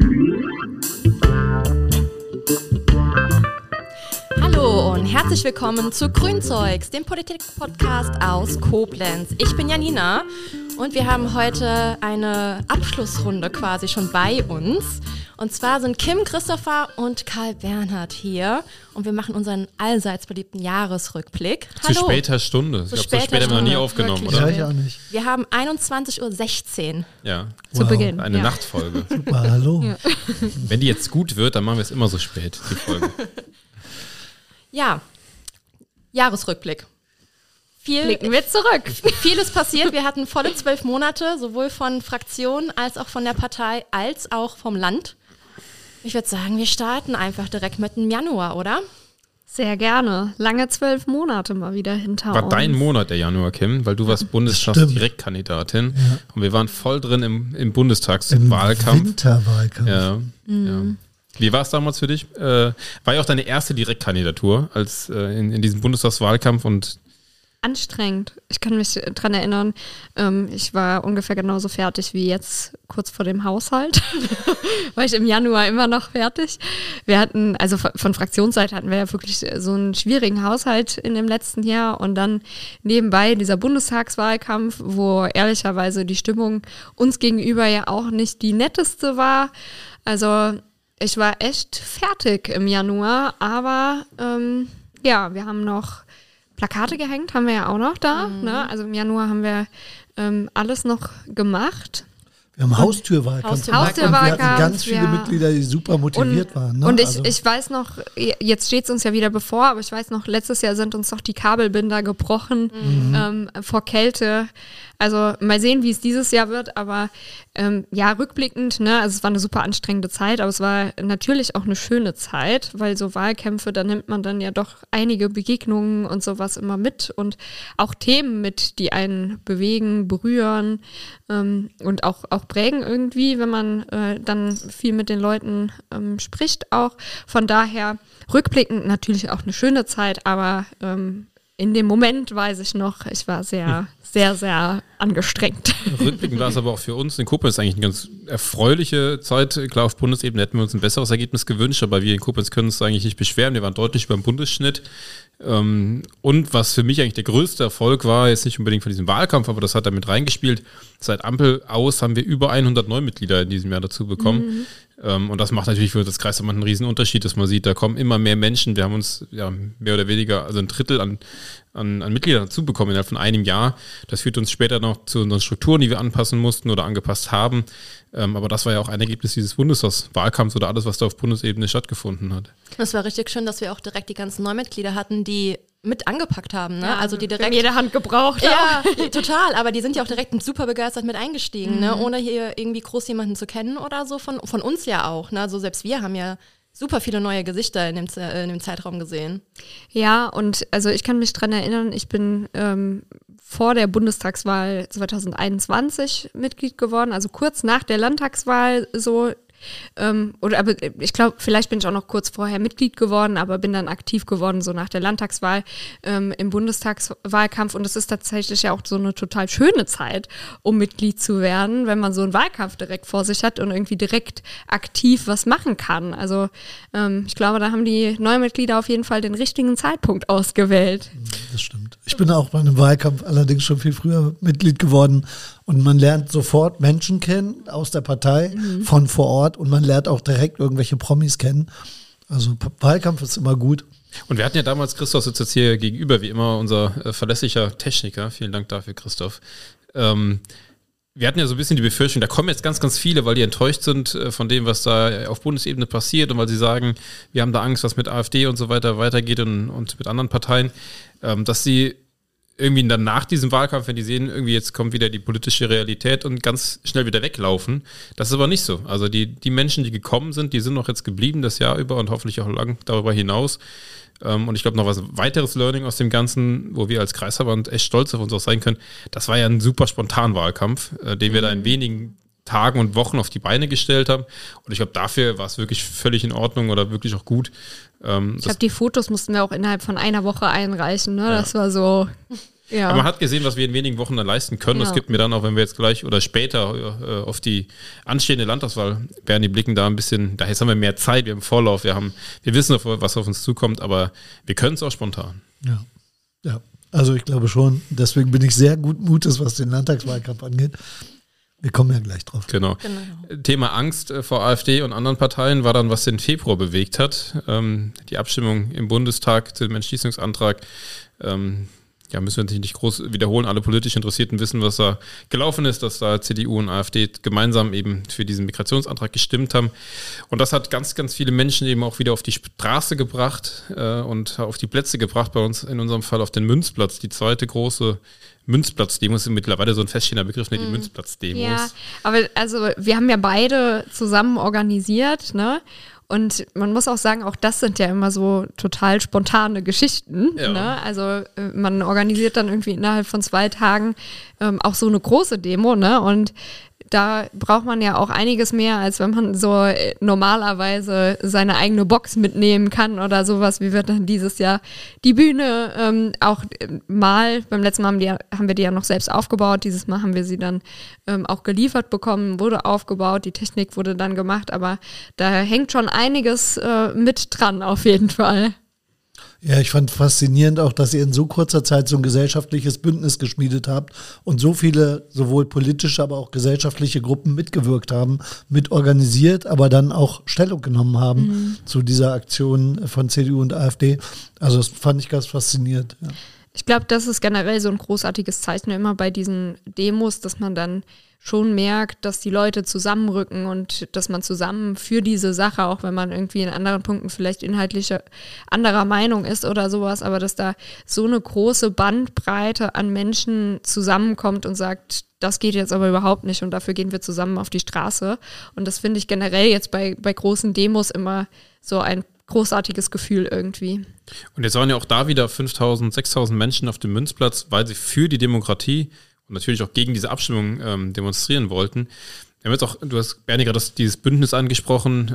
Hallo und herzlich willkommen zu Grünzeugs, dem Politik-Podcast aus Koblenz. Ich bin Janina und wir haben heute eine Abschlussrunde quasi schon bei uns. Und zwar sind Kim, Christopher und Karl Bernhard hier und wir machen unseren allseits beliebten Jahresrückblick. Zu später Stunde. Ich glaube, so spät haben wir noch nie aufgenommen, wirklich, oder? Ja, ich auch nicht. Wir haben 21.16 Uhr Ja. zu Beginn. Eine Nachtfolge. Super, hallo. Ja. Wenn die jetzt gut wird, dann machen wir es immer so spät, die Folge. Ja, Jahresrückblick. Blicken wir zurück. Vieles passiert. Wir hatten volle 12 Monate, sowohl von Fraktionen als auch von der Partei, als auch vom Land. Ich würde sagen, wir starten einfach direkt mit dem Januar, oder? Sehr gerne. Lange 12 Monate mal wieder hinter uns. War dein Monat der Januar, Kim, weil du warst Bundestagsdirektkandidatin. Ja. Und wir waren voll drin im Bundestagswahlkampf. Winterwahlkampf. Ja. Wie war es damals für dich? War ja auch deine erste Direktkandidatur als in diesem Bundestagswahlkampf und Anstrengend. Ich kann mich dran erinnern, ich war ungefähr genauso fertig wie jetzt kurz vor dem Haushalt. War ich im Januar immer noch fertig. Wir hatten, also von Fraktionsseite hatten wir ja wirklich so einen schwierigen Haushalt in dem letzten Jahr und dann nebenbei dieser Bundestagswahlkampf, wo ehrlicherweise die Stimmung uns gegenüber ja auch nicht die netteste war. Also ich war echt fertig im Januar, aber ja, wir haben noch Plakate gehängt, haben wir ja auch noch da. Ne? Also im Januar haben wir alles noch gemacht. Wir haben Haustürwahlkampf gemacht und wir hatten ganz viele Mitglieder, die super motiviert waren. Ne? Und also ich weiß noch, jetzt steht es uns ja wieder bevor, aber ich weiß noch, letztes Jahr sind uns doch die Kabelbinder gebrochen vor Kälte. Also mal sehen, wie es dieses Jahr wird, aber ja, rückblickend, ne, also es war eine super anstrengende Zeit, aber es war natürlich auch eine schöne Zeit, weil so Wahlkämpfe, da nimmt man dann ja doch einige Begegnungen und sowas immer mit und auch Themen mit, die einen bewegen, berühren und auch prägen irgendwie, wenn man dann viel mit den Leuten spricht auch. Von daher rückblickend natürlich auch eine schöne Zeit, aber in dem Moment weiß ich noch, ich war sehr, sehr, sehr angestrengt. Rückblickend war es aber auch für uns in Koblenz eigentlich eine ganz erfreuliche Zeit. Klar, auf Bundesebene hätten wir uns ein besseres Ergebnis gewünscht, aber wir in Koblenz können uns eigentlich nicht beschweren. Wir waren deutlich über dem Bundesschnitt. Und was für mich eigentlich der größte Erfolg war, jetzt nicht unbedingt von diesem Wahlkampf, aber das hat damit reingespielt. Seit Ampel aus haben wir über 100 Neumitglieder in diesem Jahr dazu bekommen. Und das macht natürlich für das Kreisverband einen riesen Unterschied, dass man sieht, da kommen immer mehr Menschen. Wir haben uns ja mehr oder weniger, also ein Drittel an Mitgliedern dazu bekommen innerhalb von einem Jahr. Das führt uns später noch zu unseren Strukturen, die wir anpassen mussten oder angepasst haben. Aber das war ja auch ein Ergebnis dieses Bundestagswahlkampfs oder alles, was da auf Bundesebene stattgefunden hat. Es war richtig schön, dass wir auch direkt die ganzen Neumitglieder hatten, die mit angepackt haben, ne? Ja, also die direkt jede Hand gebraucht. Ja, total, aber die sind ja auch direkt super begeistert mit eingestiegen, ne? Ohne hier irgendwie groß jemanden zu kennen oder so, von uns ja auch, ne? Also selbst wir haben ja super viele neue Gesichter in dem Zeitraum gesehen. Ja, und also ich kann mich dran erinnern, ich bin vor der Bundestagswahl 2021 Mitglied geworden, also kurz nach der Landtagswahl so. Aber ich glaube, vielleicht bin ich auch noch kurz vorher Mitglied geworden, aber bin dann aktiv geworden, so nach der Landtagswahl im Bundestagswahlkampf. Und es ist tatsächlich ja auch so eine total schöne Zeit, um Mitglied zu werden, wenn man so einen Wahlkampf direkt vor sich hat und irgendwie direkt aktiv was machen kann. Also ich glaube, da haben die Neumitglieder auf jeden Fall den richtigen Zeitpunkt ausgewählt. Das stimmt. Ich bin auch bei einem Wahlkampf allerdings schon viel früher Mitglied geworden und man lernt sofort Menschen kennen aus der Partei, von vor Ort und man lernt auch direkt irgendwelche Promis kennen. Also Wahlkampf ist immer gut. Und wir hatten ja damals, Christoph sitzt jetzt hier gegenüber, wie immer, unser verlässlicher Techniker. Vielen Dank dafür, Christoph. Wir hatten ja so ein bisschen die Befürchtung, da kommen jetzt ganz, ganz viele, weil die enttäuscht sind von dem, was da auf Bundesebene passiert und weil sie sagen, wir haben da Angst, was mit AfD und so weiter weitergeht und mit anderen Parteien, dass sie irgendwie dann nach diesem Wahlkampf, wenn die sehen, irgendwie jetzt kommt wieder die politische Realität und ganz schnell wieder weglaufen. Das ist aber nicht so. Also die Menschen, die gekommen sind, die sind noch jetzt geblieben das Jahr über und hoffentlich auch lang darüber hinaus. Und ich glaube, noch was weiteres Learning aus dem Ganzen, wo wir als Kreisverband echt stolz auf uns auch sein können, das war ja ein super spontan Wahlkampf, den wir da in wenigen Tagen und Wochen auf die Beine gestellt haben. Und ich glaube, dafür war es wirklich völlig in Ordnung oder wirklich auch gut. Ich glaube, die Fotos mussten wir auch innerhalb von einer Woche einreichen. Ne? Ja. Das war so Ja. Aber man hat gesehen, was wir in wenigen Wochen dann leisten können. Das gibt mir dann auch, wenn wir jetzt gleich oder später auf die anstehende Landtagswahl werden, die blicken da ein bisschen, da jetzt haben wir mehr Zeit, wir haben Vorlauf, wir wissen, was auf uns zukommt, aber wir können es auch spontan. Ja, also ich glaube schon. Deswegen bin ich sehr gut Mutes, was den Landtagswahlkampf angeht. Wir kommen ja gleich drauf. Genau. Thema Angst vor AfD und anderen Parteien war dann, was den Februar bewegt hat. Die Abstimmung im Bundestag zu dem Entschließungsantrag. Müssen wir natürlich nicht groß wiederholen. Alle politisch Interessierten wissen, was da gelaufen ist, dass da CDU und AfD gemeinsam eben für diesen Migrationsantrag gestimmt haben. Und das hat ganz, ganz viele Menschen eben auch wieder auf die Straße gebracht und auf die Plätze gebracht, bei uns in unserem Fall auf den Münzplatz, die zweite große Münzplatz-Demos sind mittlerweile so ein feststehender Begriff, ne, die Münzplatz-Demos. Ja, aber also wir haben ja beide zusammen organisiert, ne? Und man muss auch sagen, auch das sind ja immer so total spontane Geschichten. Ja. Ne? Also man organisiert dann irgendwie innerhalb von 2 Tagen auch so eine große Demo, ne? Und da braucht man ja auch einiges mehr, als wenn man so normalerweise seine eigene Box mitnehmen kann oder sowas. Wie wird dann dieses Jahr die Bühne auch beim letzten Mal haben wir die ja noch selbst aufgebaut, dieses Mal haben wir sie dann auch geliefert bekommen, wurde aufgebaut, die Technik wurde dann gemacht, aber da hängt schon einiges mit dran auf jeden Fall. Ja, ich fand faszinierend auch, dass ihr in so kurzer Zeit so ein gesellschaftliches Bündnis geschmiedet habt und so viele sowohl politische, aber auch gesellschaftliche Gruppen mitgewirkt haben, mitorganisiert, aber dann auch Stellung genommen haben zu dieser Aktion von CDU und AfD. Also das fand ich ganz faszinierend. Ja. Ich glaube, das ist generell so ein großartiges Zeichen immer bei diesen Demos, dass man dann schon merkt, dass die Leute zusammenrücken und dass man zusammen für diese Sache, auch wenn man irgendwie in anderen Punkten vielleicht inhaltlich anderer Meinung ist oder sowas, aber dass da so eine große Bandbreite an Menschen zusammenkommt und sagt, das geht jetzt aber überhaupt nicht und dafür gehen wir zusammen auf die Straße. Und das finde ich generell jetzt bei großen Demos immer so ein großartiges Gefühl irgendwie. Und jetzt waren ja auch da wieder 5.000, 6.000 Menschen auf dem Münzplatz, weil sie für die Demokratie und natürlich auch gegen diese Abstimmung demonstrieren wollten. Wir haben jetzt auch, du hast, Bernie, gerade dieses Bündnis angesprochen.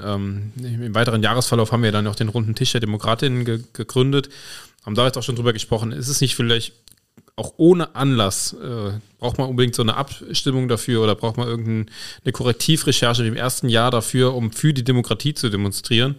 Im weiteren Jahresverlauf haben wir dann auch den runden Tisch der Demokratinnen gegründet. Haben da jetzt auch schon drüber gesprochen. Ist es nicht vielleicht auch ohne Anlass, braucht man unbedingt so eine Abstimmung dafür oder braucht man irgendeine Korrektivrecherche im ersten Jahr dafür, um für die Demokratie zu demonstrieren?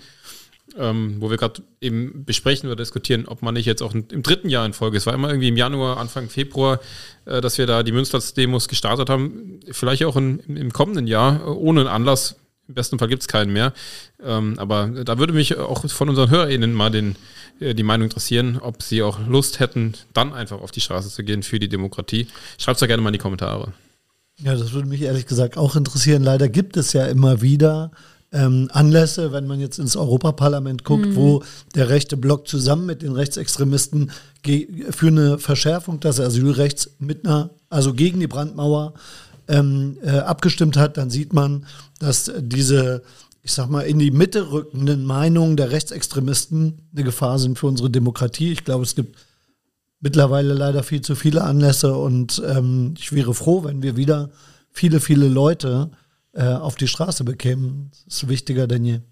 Wo wir gerade eben besprechen oder diskutieren, ob man nicht jetzt auch im 3. Jahr in Folge, es war immer irgendwie im Januar, Anfang Februar, dass wir da die Münzplatz-Demos gestartet haben, vielleicht auch im kommenden Jahr, ohne einen Anlass, im besten Fall gibt es keinen mehr, aber da würde mich auch von unseren HörerInnen mal die Meinung interessieren, ob sie auch Lust hätten, dann einfach auf die Straße zu gehen für die Demokratie. Schreibt es doch gerne mal in die Kommentare. Ja, das würde mich ehrlich gesagt auch interessieren. Leider gibt es ja immer wieder Anlässe, wenn man jetzt ins Europaparlament guckt, wo der rechte Block zusammen mit den Rechtsextremisten für eine Verschärfung des Asylrechts also gegen die Brandmauer abgestimmt hat, dann sieht man, dass diese, ich sag mal, in die Mitte rückenden Meinungen der Rechtsextremisten eine Gefahr sind für unsere Demokratie. Ich glaube, es gibt mittlerweile leider viel zu viele Anlässe und ich wäre froh, wenn wir wieder viele, viele Leute auf die Straße bekämen. Das ist wichtiger denn je.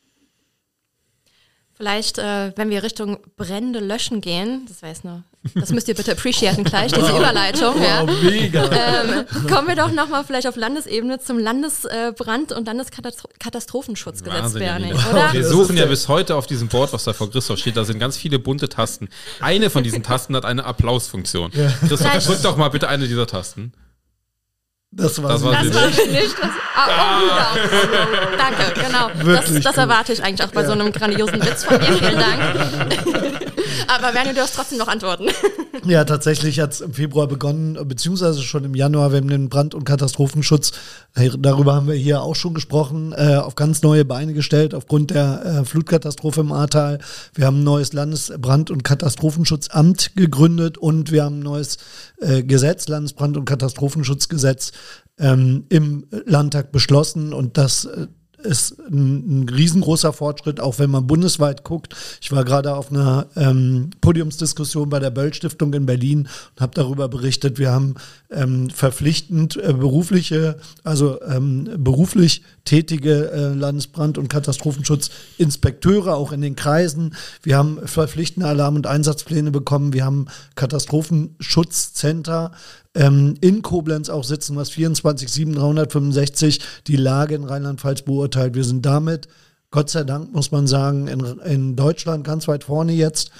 Vielleicht, wenn wir Richtung Brände löschen gehen, das müsst ihr bitte appreciaten gleich, diese Überleitung. Ja. Mega. Kommen wir doch nochmal vielleicht auf Landesebene zum Landesbrand- und Landeskatastrofenschutzgesetz, Bernie, oder? Wir suchen ja bis heute auf diesem Board, was da vor Christoph steht, da sind ganz viele bunte Tasten. Eine von diesen Tasten hat eine Applausfunktion. Ja. Christoph, drück doch mal bitte eine dieser Tasten. Das war nicht. Danke, genau. Das erwarte ich eigentlich auch bei so einem grandiosen Witz von dir. Vielen Dank. Aber Bernie, du hast trotzdem noch Antworten. Ja, tatsächlich hat es im Februar begonnen, beziehungsweise schon im Januar. Wir haben den Brand- und Katastrophenschutz, darüber haben wir hier auch schon gesprochen, auf ganz neue Beine gestellt aufgrund der Flutkatastrophe im Ahrtal. Wir haben ein neues Landesbrand- und Katastrophenschutzamt gegründet und wir haben ein neues Gesetz, Landesbrand- und Katastrophenschutzgesetz, im Landtag beschlossen und das ist ein riesengroßer Fortschritt, auch wenn man bundesweit guckt. Ich war gerade auf einer Podiumsdiskussion bei der Böll-Stiftung in Berlin und habe darüber berichtet, wir haben verpflichtend beruflich tätige Landesbrand- und Katastrophenschutzinspekteure auch in den Kreisen. Wir haben verpflichtende Alarm- und Einsatzpläne bekommen. Wir haben Katastrophenschutzzentren in Koblenz auch sitzen, was 24/7/365 die Lage in Rheinland-Pfalz beurteilt. Wir sind damit, Gott sei Dank, muss man sagen, in Deutschland ganz weit vorne jetzt.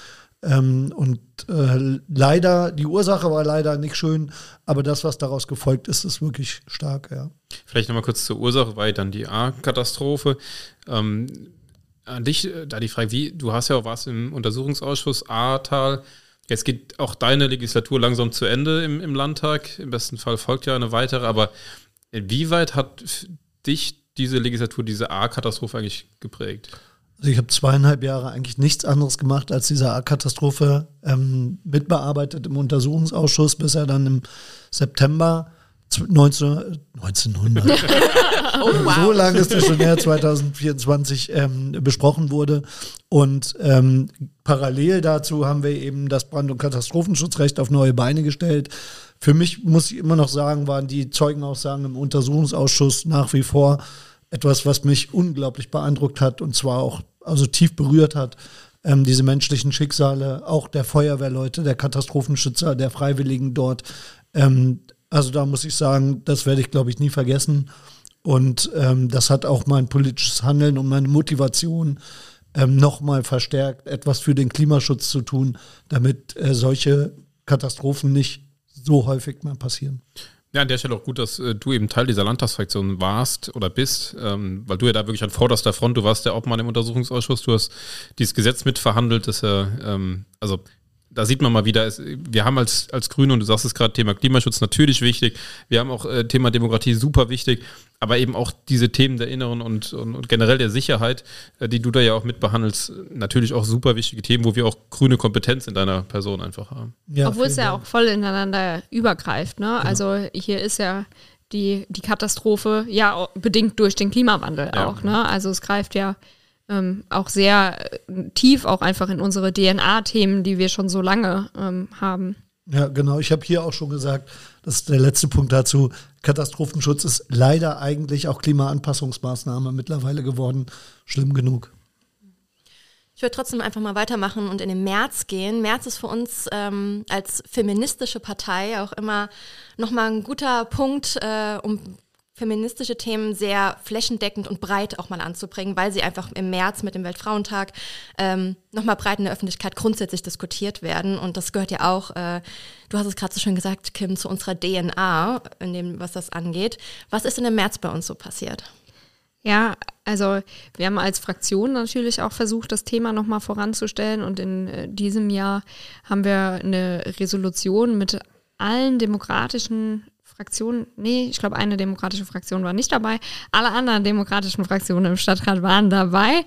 Leider, die Ursache war leider nicht schön, aber das, was daraus gefolgt ist, ist wirklich stark, ja. Vielleicht nochmal kurz zur Ursache, war dann die A-Katastrophe. An dich da die Frage, du warst im Untersuchungsausschuss Ahrtal. Jetzt geht auch deine Legislatur langsam zu Ende im Landtag. Im besten Fall folgt ja eine weitere. Aber inwieweit hat dich diese Legislatur, diese A-Katastrophe eigentlich geprägt? Also ich habe 2,5 Jahre eigentlich nichts anderes gemacht, als diese A-Katastrophe mitbearbeitet im Untersuchungsausschuss, bis er dann im September 1900. Oh, wow. So lange ist es schon her, 2024 besprochen wurde. Und parallel dazu haben wir eben das Brand- und Katastrophenschutzrecht auf neue Beine gestellt. Für mich, muss ich immer noch sagen, waren die Zeugenaussagen im Untersuchungsausschuss nach wie vor etwas, was mich unglaublich beeindruckt hat und zwar auch tief berührt hat. Diese menschlichen Schicksale, auch der Feuerwehrleute, der Katastrophenschützer, der Freiwilligen dort. Also da muss ich sagen, das werde ich, glaube ich, nie vergessen. Und das hat auch mein politisches Handeln und meine Motivation nochmal verstärkt, etwas für den Klimaschutz zu tun, damit solche Katastrophen nicht so häufig mal passieren. Ja, an der Stelle auch gut, dass du eben Teil dieser Landtagsfraktion warst oder bist, weil du ja da wirklich an vorderster Front, du warst der Obmann im Untersuchungsausschuss, du hast dieses Gesetz mitverhandelt, das ja, also da sieht man mal wieder, wir haben als Grüne, und du sagst es gerade, Thema Klimaschutz natürlich wichtig, wir haben auch Thema Demokratie super wichtig, aber eben auch diese Themen der inneren und generell der Sicherheit, die du da ja auch mitbehandelst, natürlich auch super wichtige Themen, wo wir auch grüne Kompetenz in deiner Person einfach haben. Ja, obwohl es ja auch voll ineinander übergreift, ne? Ja. Also hier ist ja die Katastrophe ja bedingt durch den Klimawandel auch, ne? Also es greift ja auch sehr tief auch einfach in unsere DNA-Themen, die wir schon so lange haben. Ja, genau. Ich habe hier auch schon gesagt, das ist der letzte Punkt dazu, Katastrophenschutz ist leider eigentlich auch Klimaanpassungsmaßnahme mittlerweile geworden. Schlimm genug. Ich würde trotzdem einfach mal weitermachen und in den März gehen. März ist für uns als feministische Partei auch immer nochmal ein guter Punkt, um feministische Themen sehr flächendeckend und breit auch mal anzubringen, weil sie einfach im März mit dem Weltfrauentag nochmal breit in der Öffentlichkeit grundsätzlich diskutiert werden. Und das gehört ja auch, du hast es gerade so schön gesagt, Kim, zu unserer DNA, in dem, was das angeht. Was ist denn im März bei uns so passiert? Ja, also wir haben als Fraktion natürlich auch versucht, das Thema nochmal voranzustellen. Und in diesem Jahr haben wir eine Resolution mit allen demokratischen Fraktionen, ich glaube, eine demokratische Fraktion war nicht dabei. Alle anderen demokratischen Fraktionen im Stadtrat waren dabei,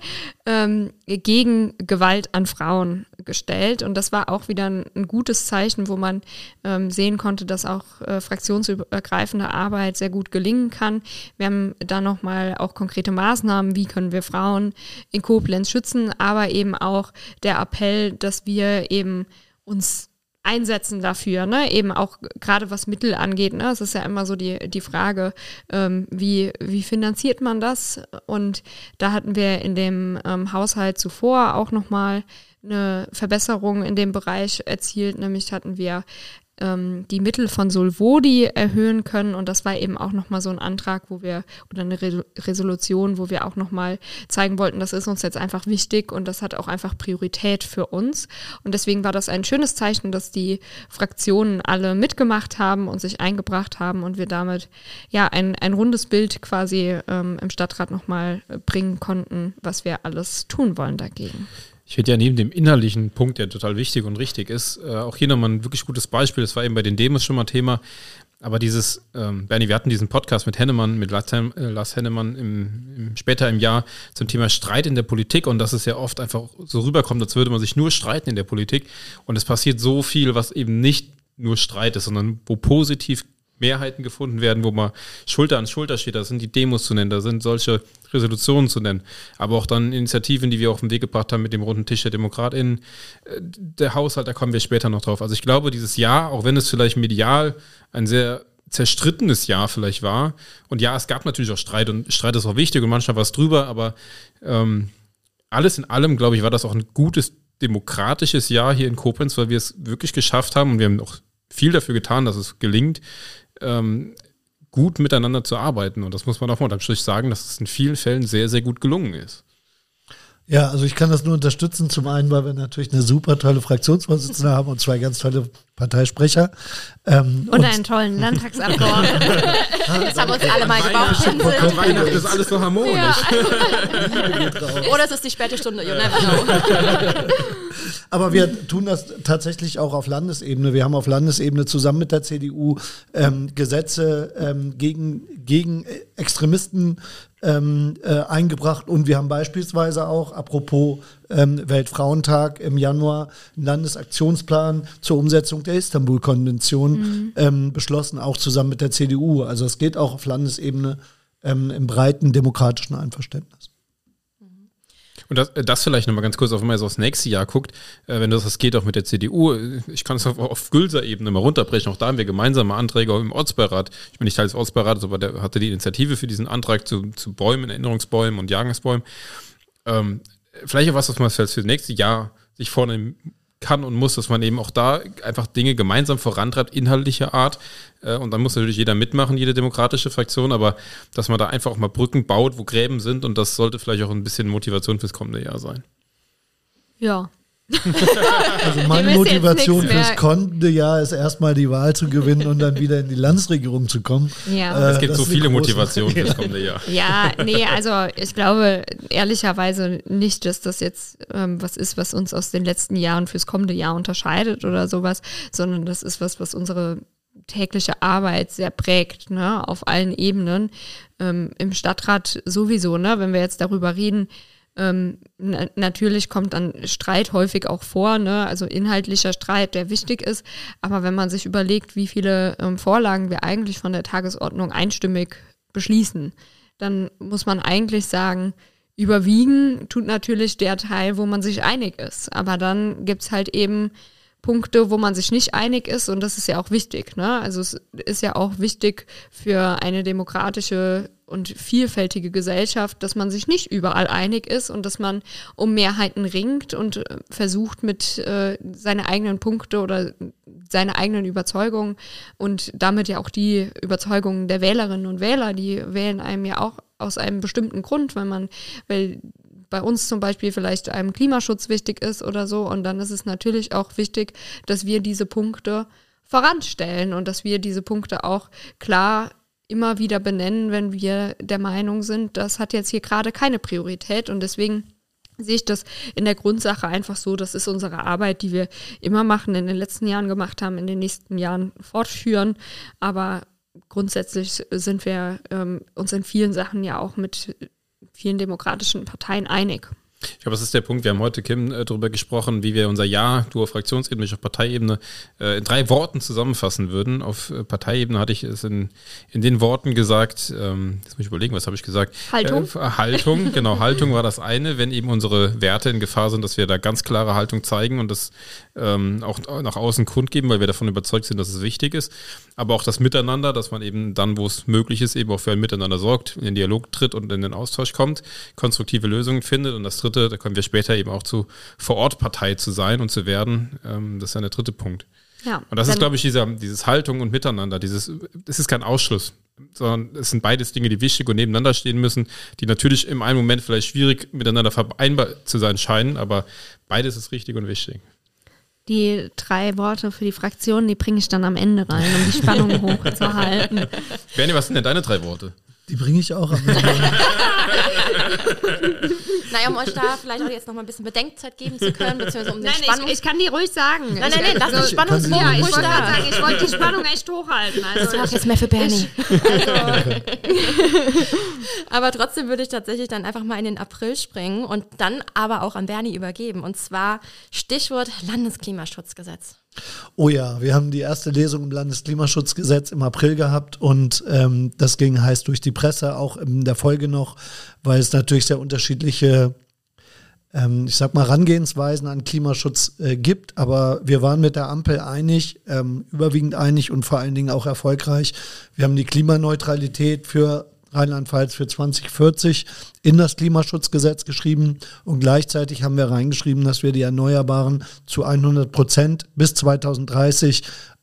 gegen Gewalt an Frauen gestellt. Und das war auch wieder ein gutes Zeichen, wo man sehen konnte, dass auch fraktionsübergreifende Arbeit sehr gut gelingen kann. Wir haben da nochmal auch konkrete Maßnahmen, wie können wir Frauen in Koblenz schützen, aber eben auch der Appell, dass wir eben uns einsetzen dafür, ne? Eben auch gerade was Mittel angeht, ne? Es ist ja immer so die Frage, wie finanziert man das? Und da hatten wir in dem Haushalt zuvor auch nochmal eine Verbesserung in dem Bereich erzielt, nämlich hatten wir die Mittel von Solvodi erhöhen können und das war eben auch nochmal so ein Antrag, oder eine Resolution, wo wir auch nochmal zeigen wollten, das ist uns jetzt einfach wichtig und das hat auch einfach Priorität für uns und deswegen war das ein schönes Zeichen, dass die Fraktionen alle mitgemacht haben und sich eingebracht haben und wir damit ja ein rundes Bild quasi im Stadtrat nochmal bringen konnten, was wir alles tun wollen dagegen. Ich finde ja neben dem inhaltlichen Punkt, der total wichtig und richtig ist, auch hier nochmal ein wirklich gutes Beispiel. Das war eben bei den Demos schon mal Thema. Aber dieses, Bernie, wir hatten diesen Podcast mit Hennemann, mit Lars Hennemann später im Jahr zum Thema Streit in der Politik und dass es ja oft einfach so rüberkommt, als würde man sich nur streiten in der Politik. Und es passiert so viel, was eben nicht nur Streit ist, sondern wo positiv Mehrheiten gefunden werden, wo man Schulter an Schulter steht. Da sind die Demos zu nennen, da sind solche Resolutionen zu nennen. Aber auch dann Initiativen, die wir auf den Weg gebracht haben mit dem runden Tisch der DemokratInnen. Der Haushalt, da kommen wir später noch drauf. Also ich glaube, dieses Jahr, auch wenn es vielleicht medial ein sehr zerstrittenes Jahr vielleicht war, und ja, es gab natürlich auch Streit, und Streit ist auch wichtig und manchmal was drüber, aber alles in allem, glaube ich, war das auch ein gutes demokratisches Jahr hier in Koblenz, weil wir es wirklich geschafft haben, und wir haben auch viel dafür getan, dass es gelingt, gut miteinander zu arbeiten. Und das muss man auch mal unterm Strich sagen, dass es in vielen Fällen sehr, sehr gut gelungen ist. Ja, also ich kann das nur unterstützen. Zum einen, weil wir natürlich eine super tolle Fraktionsvorsitzende haben und 2 ganz tolle Parteisprecher. Und einen tollen Landtagsabgeordneten. Jetzt haben wir uns alle mal gebaucht. Weihnachten ist alles noch harmonisch. Ja. Oder es ist die späte Stunde, you never know. Aber wir tun das tatsächlich auch auf Landesebene. Wir haben auf Landesebene zusammen mit der CDU Gesetze gegen Extremisten eingebracht, und wir haben beispielsweise auch, apropos Weltfrauentag im Januar, einen Landesaktionsplan zur Umsetzung der Istanbul-Konvention beschlossen, auch zusammen mit der CDU. Also es geht auch auf Landesebene im breiten demokratischen Einverständnis. Und das vielleicht nochmal ganz kurz, auch wenn man jetzt aufs nächste Jahr guckt, wenn das geht auch mit der CDU, ich kann es auf Gülser-Ebene mal runterbrechen, auch da haben wir gemeinsame Anträge im Ortsbeirat. Ich bin nicht Teil des Ortsbeirats, aber der hatte die Initiative für diesen Antrag zu Bäumen, Erinnerungsbäumen und Jahrgangsbäumen. Vielleicht auch was man für das nächste Jahr sich vornehmen kann und muss, dass man eben auch da einfach Dinge gemeinsam vorantreibt, inhaltlicher Art. Und dann muss natürlich jeder mitmachen, jede demokratische Fraktion, aber dass man da einfach auch mal Brücken baut, wo Gräben sind, und das sollte vielleicht auch ein bisschen Motivation fürs kommende Jahr sein. Ja. Also meine Motivation fürs kommende Jahr ist erstmal die Wahl zu gewinnen und dann wieder in die Landesregierung zu kommen. Ja. Es gibt so viele Motivationen fürs kommende Jahr. Ja, nee, also ich glaube ehrlicherweise nicht, dass das jetzt was ist, was uns aus den letzten Jahren fürs kommende Jahr unterscheidet oder sowas, sondern das ist was unsere tägliche Arbeit sehr prägt, ne, auf allen Ebenen. Im Stadtrat sowieso, ne, wenn wir jetzt darüber reden, natürlich kommt dann Streit häufig auch vor, ne? Also inhaltlicher Streit, der wichtig ist. Aber wenn man sich überlegt, wie viele Vorlagen wir eigentlich von der Tagesordnung einstimmig beschließen, dann muss man eigentlich sagen, überwiegen tut natürlich der Teil, wo man sich einig ist. Aber dann gibt's halt eben Punkte, wo man sich nicht einig ist, und das ist ja auch wichtig, ne? Also es ist ja auch wichtig für eine demokratische und vielfältige Gesellschaft, dass man sich nicht überall einig ist und dass man um Mehrheiten ringt und versucht, mit seine eigenen Punkte oder seine eigenen Überzeugungen und damit ja auch die Überzeugungen der Wählerinnen und Wähler, die wählen einem ja auch aus einem bestimmten Grund, weil bei uns zum Beispiel vielleicht einem Klimaschutz wichtig ist oder so, und dann ist es natürlich auch wichtig, dass wir diese Punkte voranstellen und dass wir diese Punkte auch klar immer wieder benennen, wenn wir der Meinung sind, das hat jetzt hier gerade keine Priorität, und deswegen sehe ich das in der Grundsache einfach so, das ist unsere Arbeit, die wir immer machen, in den letzten Jahren gemacht haben, in den nächsten Jahren fortführen, aber grundsätzlich sind wir uns in vielen Sachen ja auch mit vielen demokratischen Parteien einig. Ich glaube, das ist der Punkt. Wir haben heute, Kim, darüber gesprochen, wie wir unser Jahr, du auf Fraktionsebene, ich auf Parteiebene, in 3 Worten zusammenfassen würden. Auf Parteiebene hatte ich es in den Worten gesagt, jetzt muss ich überlegen, was habe ich gesagt? Haltung. Haltung, genau. Haltung war das eine, wenn eben unsere Werte in Gefahr sind, dass wir da ganz klare Haltung zeigen und das auch nach außen kundgeben, weil wir davon überzeugt sind, dass es wichtig ist. Aber auch das Miteinander, dass man eben dann, wo es möglich ist, eben auch für ein Miteinander sorgt, in den Dialog tritt und in den Austausch kommt, konstruktive Lösungen findet. Und das Dritte, da kommen wir später eben auch zu Vor-Ort-Partei zu sein und zu werden. Das ist dann der dritte Punkt. Ja, und das ist, glaube ich, dieses Haltung und Miteinander. Das ist kein Ausschluss, sondern es sind beides Dinge, die wichtig und nebeneinander stehen müssen, die natürlich im einen Moment vielleicht schwierig miteinander vereinbar zu sein scheinen, aber beides ist richtig und wichtig. Die 3 Worte für die Fraktion, die bringe ich dann am Ende rein, um die Spannung hochzuhalten. Bernie, was sind denn deine 3 Worte? Die bringe ich auch am Ende. Naja, um euch da vielleicht auch jetzt noch mal ein bisschen Bedenkzeit geben zu können, beziehungsweise um den Spannung... ich kann die ruhig sagen. Nein, lass den Spannungsbogen ruhig ruhig da. da. Ich wollte die Spannung echt hochhalten. Also das war jetzt mehr für Bernie. Aber trotzdem würde ich tatsächlich dann einfach mal in den April springen und dann aber auch an Bernie übergeben. Und zwar Stichwort Landesklimaschutzgesetz. Oh ja, wir haben die erste Lesung im Landesklimaschutzgesetz im April gehabt und das ging heiß durch die Presse, auch in der Folge noch, weil es natürlich sehr unterschiedliche Herangehensweisen an Klimaschutz gibt, aber wir waren mit der Ampel einig, überwiegend einig und vor allen Dingen auch erfolgreich. Wir haben die Klimaneutralität für Rheinland-Pfalz für 2040 in das Klimaschutzgesetz geschrieben und gleichzeitig haben wir reingeschrieben, dass wir die Erneuerbaren zu 100% bis 2030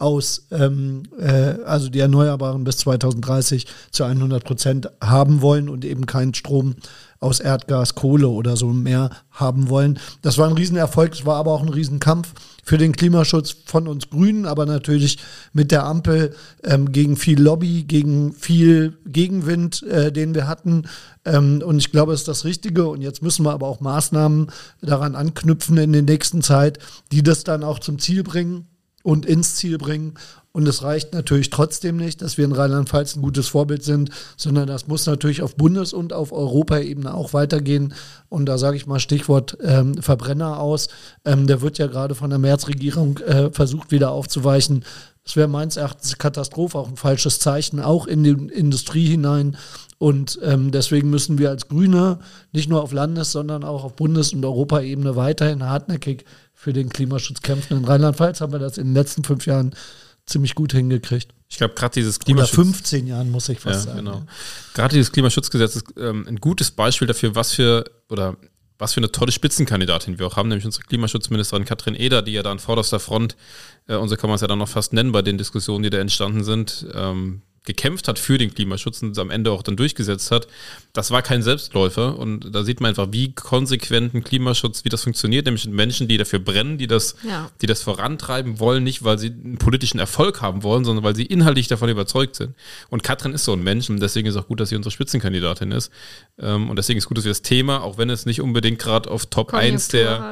also die Erneuerbaren bis 2030 zu 100% haben wollen und eben keinen Strom aus Erdgas, Kohle oder so mehr haben wollen. Das war ein Riesenerfolg, es war aber auch ein Riesenkampf für den Klimaschutz von uns Grünen, aber natürlich mit der Ampel gegen viel Lobby, gegen viel Gegenwind, den wir hatten. Und ich glaube, es ist das Richtige. Und jetzt müssen wir aber auch Maßnahmen daran anknüpfen in der nächsten Zeit, die das dann auch zum Ziel bringen und ins Ziel bringen. Und es reicht natürlich trotzdem nicht, dass wir in Rheinland-Pfalz ein gutes Vorbild sind, sondern das muss natürlich auf Bundes- und auf Europaebene auch weitergehen. Und da sage ich mal Stichwort Verbrenner aus. Der wird ja gerade von der Merz-Regierung versucht wieder aufzuweichen. Das wäre meines Erachtens Katastrophe, auch ein falsches Zeichen, auch in die Industrie hinein. Und deswegen müssen wir als Grüne nicht nur auf Landes-, sondern auch auf Bundes- und Europaebene weiterhin hartnäckig für den Klimaschutz kämpfen. In Rheinland-Pfalz haben wir das in den letzten 5 Jahren ziemlich gut hingekriegt. Ich glaube, gerade dieses Klimaschutz... Oder 15 Jahren, muss ich fast sagen. Genau. Gerade dieses Klimaschutzgesetz ist ein gutes Beispiel dafür, was für eine tolle Spitzenkandidatin wir auch haben, nämlich unsere Klimaschutzministerin Katrin Eder, die ja da an vorderster Front, und so kann man es ja dann noch fast nennen bei den Diskussionen, die da entstanden sind, gekämpft hat für den Klimaschutz und es am Ende auch dann durchgesetzt hat. Das war kein Selbstläufer und da sieht man einfach, wie konsequent ein Klimaschutz, wie das funktioniert, nämlich mit Menschen, die dafür brennen, die das vorantreiben wollen, nicht weil sie einen politischen Erfolg haben wollen, sondern weil sie inhaltlich davon überzeugt sind. Und Katrin ist so ein Mensch und deswegen ist auch gut, dass sie unsere Spitzenkandidatin ist. Und deswegen ist gut, dass wir das Thema, auch wenn es nicht unbedingt gerade auf Top 1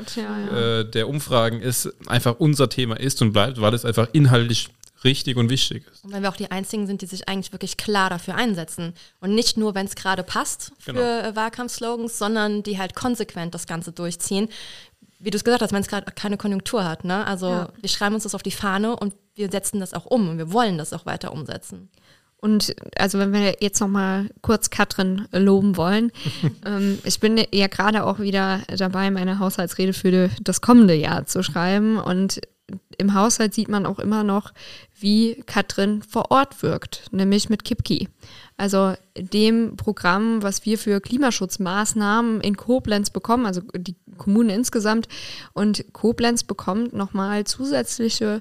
der Umfragen ist, einfach unser Thema ist und bleibt, weil es einfach inhaltlich richtig und wichtig ist. Und weil wir auch die Einzigen sind, die sich eigentlich wirklich klar dafür einsetzen. Und nicht nur, wenn es gerade passt für Wahlkampfslogans, sondern die halt konsequent das Ganze durchziehen. Wie du es gesagt hast, wenn es gerade keine Konjunktur hat. Ne? Also wir schreiben uns das auf die Fahne und wir setzen das auch um und wir wollen das auch weiter umsetzen. Und also wenn wir jetzt nochmal kurz Katrin loben wollen, ich bin ja gerade auch wieder dabei, meine Haushaltsrede für das kommende Jahr zu schreiben und im Haushalt sieht man auch immer noch, wie Katrin vor Ort wirkt, nämlich mit KIPKI. Also dem Programm, was wir für Klimaschutzmaßnahmen in Koblenz bekommen, also die Kommunen insgesamt. Und Koblenz bekommt nochmal zusätzliche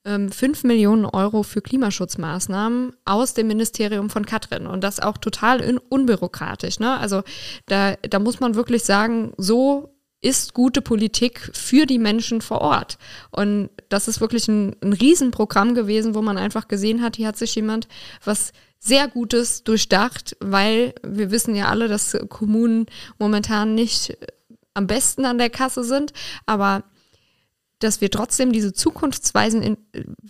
5 Millionen Euro für Klimaschutzmaßnahmen aus dem Ministerium von Katrin. Und das auch total unbürokratisch. Ne? Also da muss man wirklich sagen, so ist gute Politik für die Menschen vor Ort. Und das ist wirklich ein Riesenprogramm gewesen, wo man einfach gesehen hat, hier hat sich jemand was sehr Gutes durchdacht, weil wir wissen ja alle, dass Kommunen momentan nicht am besten an der Kasse sind, aber dass wir trotzdem diese zukunftsweisenden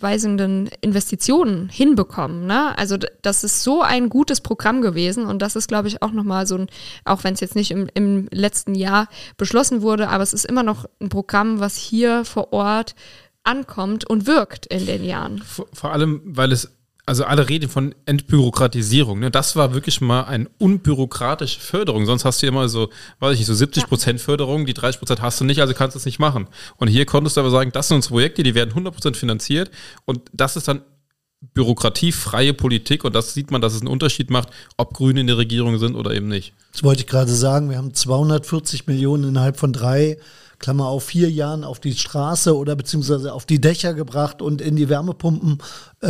Investitionen hinbekommen. Ne? Also das ist so ein gutes Programm gewesen und das ist, glaube ich, auch nochmal so ein, auch wenn es jetzt nicht im letzten Jahr beschlossen wurde, aber es ist immer noch ein Programm, was hier vor Ort ankommt und wirkt in den Jahren. Vor allem, weil es, also alle reden von Entbürokratisierung. Ne? Das war wirklich mal eine unbürokratische Förderung. Sonst hast du ja immer so, weiß ich nicht, so 70% Förderung, die 30% hast du nicht, also kannst du es nicht machen. Und hier konntest du aber sagen, das sind unsere Projekte, die werden 100% finanziert und das ist dann bürokratiefreie Politik und das sieht man, dass es einen Unterschied macht, ob Grüne in der Regierung sind oder eben nicht. Das wollte ich gerade sagen, wir haben 240 Millionen innerhalb von 3, Klammer auf 4 Jahren auf die Straße oder beziehungsweise auf die Dächer gebracht und in die Wärmepumpen.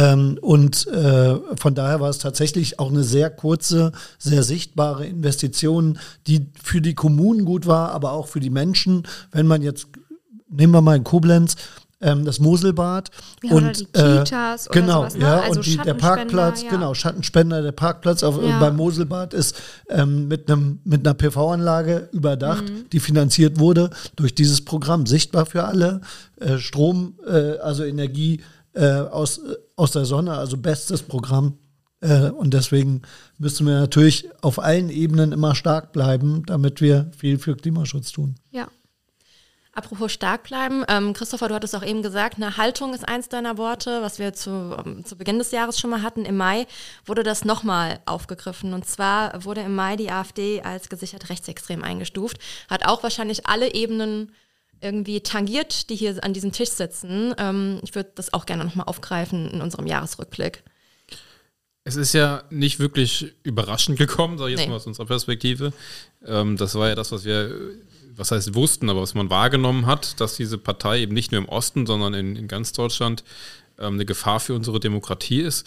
Von daher war es tatsächlich auch eine sehr kurze, sehr sichtbare Investition, die für die Kommunen gut war, aber auch für die Menschen. Wenn man jetzt, nehmen wir mal in Koblenz, das Moselbad und die Kitas oder genau, sowas, ne? ja, also und der Parkplatz, genau, Schattenspender, der Parkplatz beim Moselbad ist mit einer PV-Anlage überdacht, die finanziert wurde durch dieses Programm, sichtbar für alle, Strom, also Energie aus der Sonne, also bestes Programm. Und deswegen müssen wir natürlich auf allen Ebenen immer stark bleiben, damit wir viel für Klimaschutz tun. Ja. Apropos stark bleiben, Christopher, du hattest auch eben gesagt, eine Haltung ist eins deiner Worte, was wir zu Beginn des Jahres schon mal hatten. Im Mai wurde das nochmal aufgegriffen. Und zwar wurde im Mai die AfD als gesichert rechtsextrem eingestuft. Hat auch wahrscheinlich alle Ebenen irgendwie tangiert, die hier an diesem Tisch sitzen. Ich würde das auch gerne nochmal aufgreifen in unserem Jahresrückblick. Es ist ja nicht wirklich überraschend gekommen, sage ich jetzt mal aus unserer Perspektive. Das war ja das, was heißt wussten, aber was man wahrgenommen hat, dass diese Partei eben nicht nur im Osten, sondern in ganz Deutschland eine Gefahr für unsere Demokratie ist.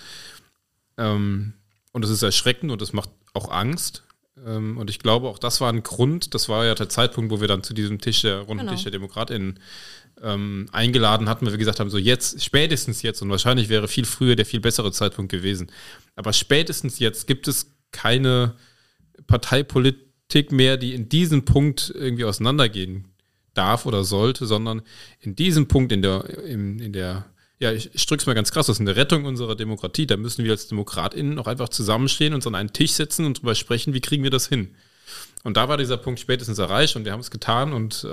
Und das ist erschreckend und das macht auch Angst. Und ich glaube, auch das war ein Grund, das war ja der Zeitpunkt, wo wir dann zu diesem Tisch, der runden Tisch der DemokratInnen eingeladen hatten, weil wir gesagt haben, so jetzt, spätestens jetzt, und wahrscheinlich wäre viel früher der viel bessere Zeitpunkt gewesen, aber spätestens jetzt gibt es keine Parteipolitik mehr, die in diesem Punkt irgendwie auseinandergehen darf oder sollte, sondern in diesem Punkt, in der ich drücke es mal ganz krass, das ist eine Rettung unserer Demokratie, da müssen wir als DemokratInnen auch einfach zusammenstehen, uns an einen Tisch setzen und drüber sprechen, wie kriegen wir das hin? Und da war dieser Punkt spätestens erreicht und wir haben es getan und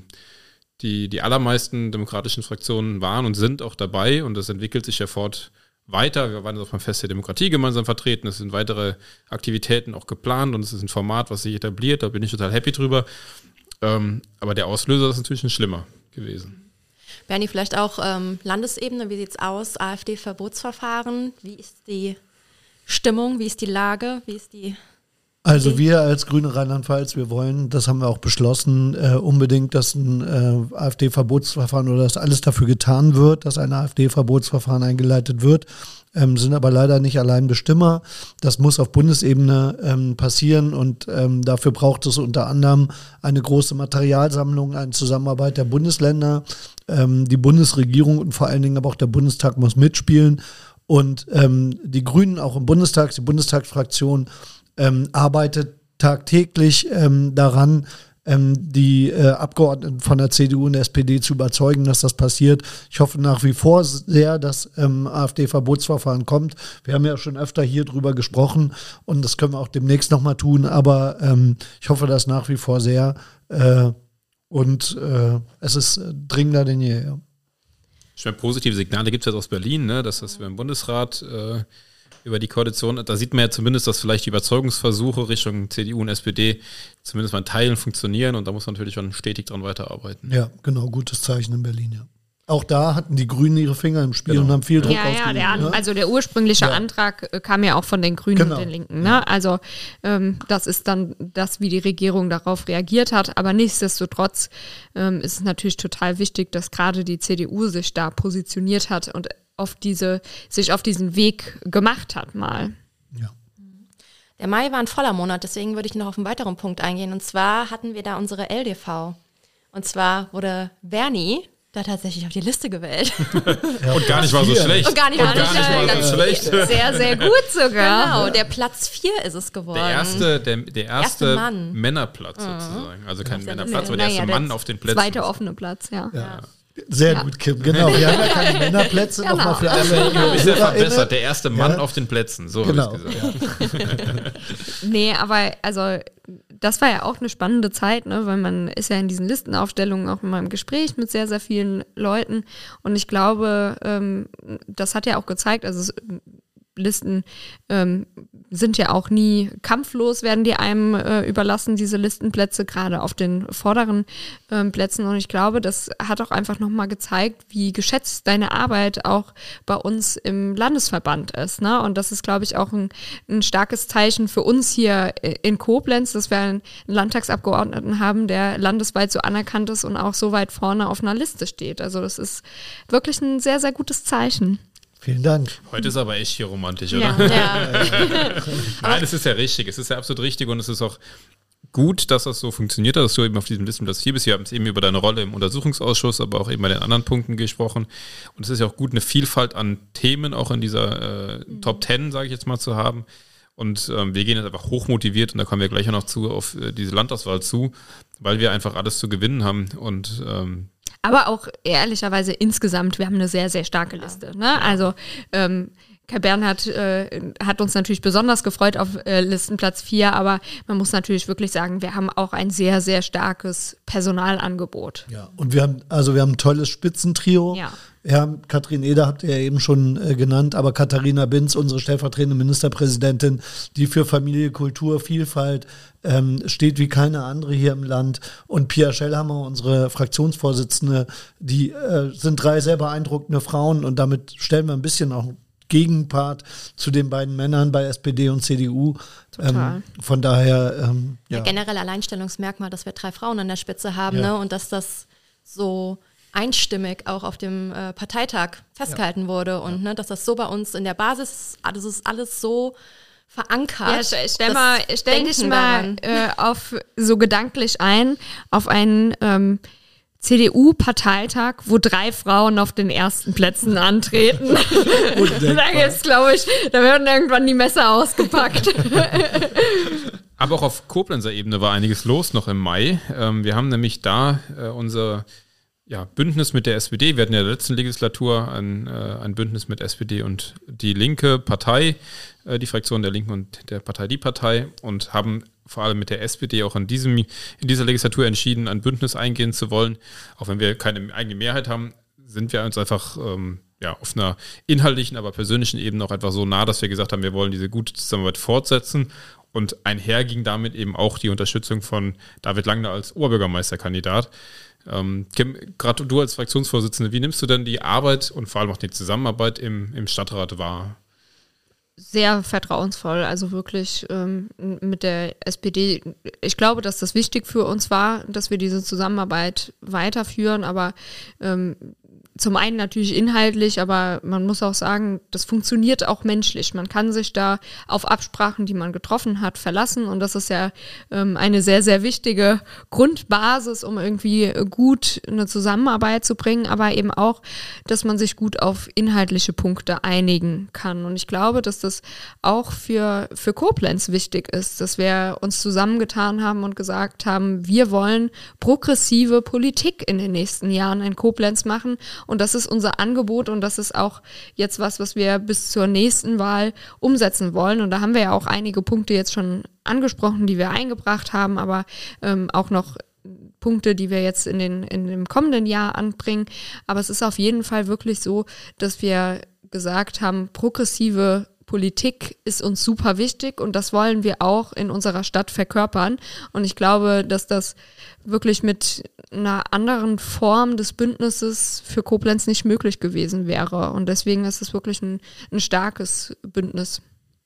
die allermeisten demokratischen Fraktionen waren und sind auch dabei und das entwickelt sich ja weiter. Wir waren auf dem Fest der Demokratie gemeinsam vertreten. Es sind weitere Aktivitäten auch geplant und es ist ein Format, was sich etabliert. Da bin ich total happy drüber. Aber der Auslöser ist natürlich ein schlimmer gewesen. Bernie, vielleicht auch Landesebene, wie sieht's aus? AfD-Verbotsverfahren, wie ist die Stimmung, wie ist die Lage, wie ist die... Also wir als Grüne Rheinland-Pfalz, wir wollen, das haben wir auch beschlossen, unbedingt, dass ein AfD-Verbotsverfahren oder dass alles dafür getan wird, dass ein AfD-Verbotsverfahren eingeleitet wird, sind aber leider nicht allein Bestimmer. Das muss auf Bundesebene passieren und dafür braucht es unter anderem eine große Materialsammlung, eine Zusammenarbeit der Bundesländer, die Bundesregierung und vor allen Dingen aber auch der Bundestag muss mitspielen und die Grünen auch im Bundestag, die Bundestagsfraktion arbeitet tagtäglich daran, die Abgeordneten von der CDU und der SPD zu überzeugen, dass das passiert. Ich hoffe nach wie vor sehr, dass AfD-Verbotsverfahren kommt. Wir haben ja schon öfter hier drüber gesprochen und das können wir auch demnächst nochmal tun, aber ich hoffe das nach wie vor sehr und es ist dringender denn je. Ja. Ich meine, positive Signale gibt es jetzt aus Berlin, ne? Dass wir im Bundesrat über die Koalition, da sieht man ja zumindest, dass vielleicht die Überzeugungsversuche Richtung CDU und SPD zumindest mal in Teilen funktionieren und da muss man natürlich schon stetig dran weiterarbeiten. Ja, genau, gutes Zeichen in Berlin, ja. Auch da hatten die Grünen ihre Finger im Spiel und haben viel Druck ausgeübt. Also der ursprüngliche Antrag kam ja auch von den Grünen und den Linken. Ne? Also das ist dann das, wie die Regierung darauf reagiert hat. Aber nichtsdestotrotz ist es natürlich total wichtig, dass gerade die CDU sich da positioniert hat und sich auf diesen Weg gemacht hat mal. Ja. Der Mai war ein voller Monat, deswegen würde ich noch auf einen weiteren Punkt eingehen. Und zwar hatten wir da unsere LDV. Und zwar wurde Bernie da tatsächlich auf die Liste gewählt. Und gar nicht mal so schlecht. Und gar nicht mal so schlecht. Sehr, sehr gut sogar. Genau, der Platz 4 ist es geworden. Der erste Männerplatz sozusagen. Also kein Männerplatz, aber der erste Mann auf den Plätzen. Zweite offene Platz, ja. Sehr gut, Kim, genau. Wir haben ja keine Männerplätze nochmal für alle. Ich habe mich sehr verbessert. Der erste Mann auf den Plätzen, so genau. habe ich gesagt. Nee, aber also das war ja auch eine spannende Zeit, ne, weil man ist ja in diesen Listenaufstellungen auch immer im Gespräch mit sehr, sehr vielen Leuten und ich glaube, das hat ja auch gezeigt, also Listen sind ja auch nie kampflos, werden die einem überlassen, diese Listenplätze, gerade auf den vorderen Plätzen. Und ich glaube, das hat auch einfach nochmal gezeigt, wie geschätzt deine Arbeit auch bei uns im Landesverband ist. Ne? Und das ist, glaube ich, auch ein starkes Zeichen für uns hier in Koblenz, dass wir einen Landtagsabgeordneten haben, der landesweit so anerkannt ist und auch so weit vorne auf einer Liste steht. Also das ist wirklich ein sehr, sehr gutes Zeichen. Vielen Dank. Heute ist aber echt hier romantisch, oder? Ja. Nein, es ist ja richtig. Es ist ja absolut richtig und es ist auch gut, dass das so funktioniert hat, dass du eben auf diesem Listenplatz hier bist. Wir haben es eben über deine Rolle im Untersuchungsausschuss, aber auch eben bei den anderen Punkten gesprochen. Und es ist ja auch gut, eine Vielfalt an Themen auch in dieser Top 10, sage ich jetzt mal, zu haben. Und wir gehen jetzt einfach hochmotiviert, und da kommen wir gleich auch noch auf diese Landauswahl zu, weil wir einfach alles zu gewinnen haben und aber auch ehrlicherweise insgesamt, wir haben eine sehr, sehr starke Liste. Ne? Also Kai Bernhard hat uns natürlich besonders gefreut auf Listenplatz 4, aber man muss natürlich wirklich sagen, wir haben auch ein sehr, sehr starkes Personalangebot. Ja, und wir haben ein tolles Spitzentrio. Ja. Ja, Katrin Eder habt ihr ja eben schon genannt, aber Katharina Binz, unsere stellvertretende Ministerpräsidentin, die für Familie, Kultur, Vielfalt steht wie keine andere hier im Land. Und Pia Schellhammer, unsere Fraktionsvorsitzende, die sind 3 sehr beeindruckende Frauen und damit stellen wir ein bisschen auch Gegenpart zu den beiden Männern bei SPD und CDU. Von daher, ja. Generell Alleinstellungsmerkmal, dass wir 3 Frauen an der Spitze haben, Ja. ne? Und dass das so einstimmig auch auf dem Parteitag festgehalten wurde und ne, dass das so bei uns in der Basis, das ist alles so verankert. Ja, stell dich mal auf so gedanklich ein, auf einen CDU-Parteitag, wo 3 Frauen auf den ersten Plätzen antreten. Da gibt's, glaube ich, da werden irgendwann die Messer ausgepackt. Aber auch auf Koblenzer Ebene war einiges los noch im Mai. Wir haben nämlich da unser Bündnis mit der SPD. Wir hatten ja in der letzten Legislatur ein Bündnis mit SPD und die linke Partei, die Fraktion der Linken und der Partei Die Partei, und haben vor allem mit der SPD auch in dieser Legislatur entschieden, ein Bündnis eingehen zu wollen. Auch wenn wir keine eigene Mehrheit haben, sind wir uns einfach auf einer inhaltlichen, aber persönlichen Ebene auch einfach so nah, dass wir gesagt haben, wir wollen diese gute Zusammenarbeit fortsetzen. Und einher ging damit eben auch die Unterstützung von David Langner als Oberbürgermeisterkandidat. Kim, gerade du als Fraktionsvorsitzende, wie nimmst du denn die Arbeit und vor allem auch die Zusammenarbeit im Stadtrat wahr? Sehr vertrauensvoll, also wirklich mit der SPD. Ich glaube, dass das wichtig für uns war, dass wir diese Zusammenarbeit weiterführen, aber zum einen natürlich inhaltlich, aber man muss auch sagen, das funktioniert auch menschlich. Man kann sich da auf Absprachen, die man getroffen hat, verlassen, und das ist ja eine sehr, sehr wichtige Grundbasis, um irgendwie gut eine Zusammenarbeit zu bringen, aber eben auch, dass man sich gut auf inhaltliche Punkte einigen kann. Und ich glaube, dass das auch für Koblenz wichtig ist, dass wir uns zusammengetan haben und gesagt haben, wir wollen progressive Politik in den nächsten Jahren in Koblenz machen. Und das ist unser Angebot, und das ist auch jetzt was wir bis zur nächsten Wahl umsetzen wollen. Und da haben wir ja auch einige Punkte jetzt schon angesprochen, die wir eingebracht haben, aber auch noch Punkte, die wir jetzt in dem kommenden Jahr anbringen. Aber es ist auf jeden Fall wirklich so, dass wir gesagt haben, progressive Politik ist uns super wichtig, und das wollen wir auch in unserer Stadt verkörpern. Und ich glaube, dass das wirklich mit einer anderen Form des Bündnisses für Koblenz nicht möglich gewesen wäre. Und deswegen ist es wirklich ein starkes Bündnis.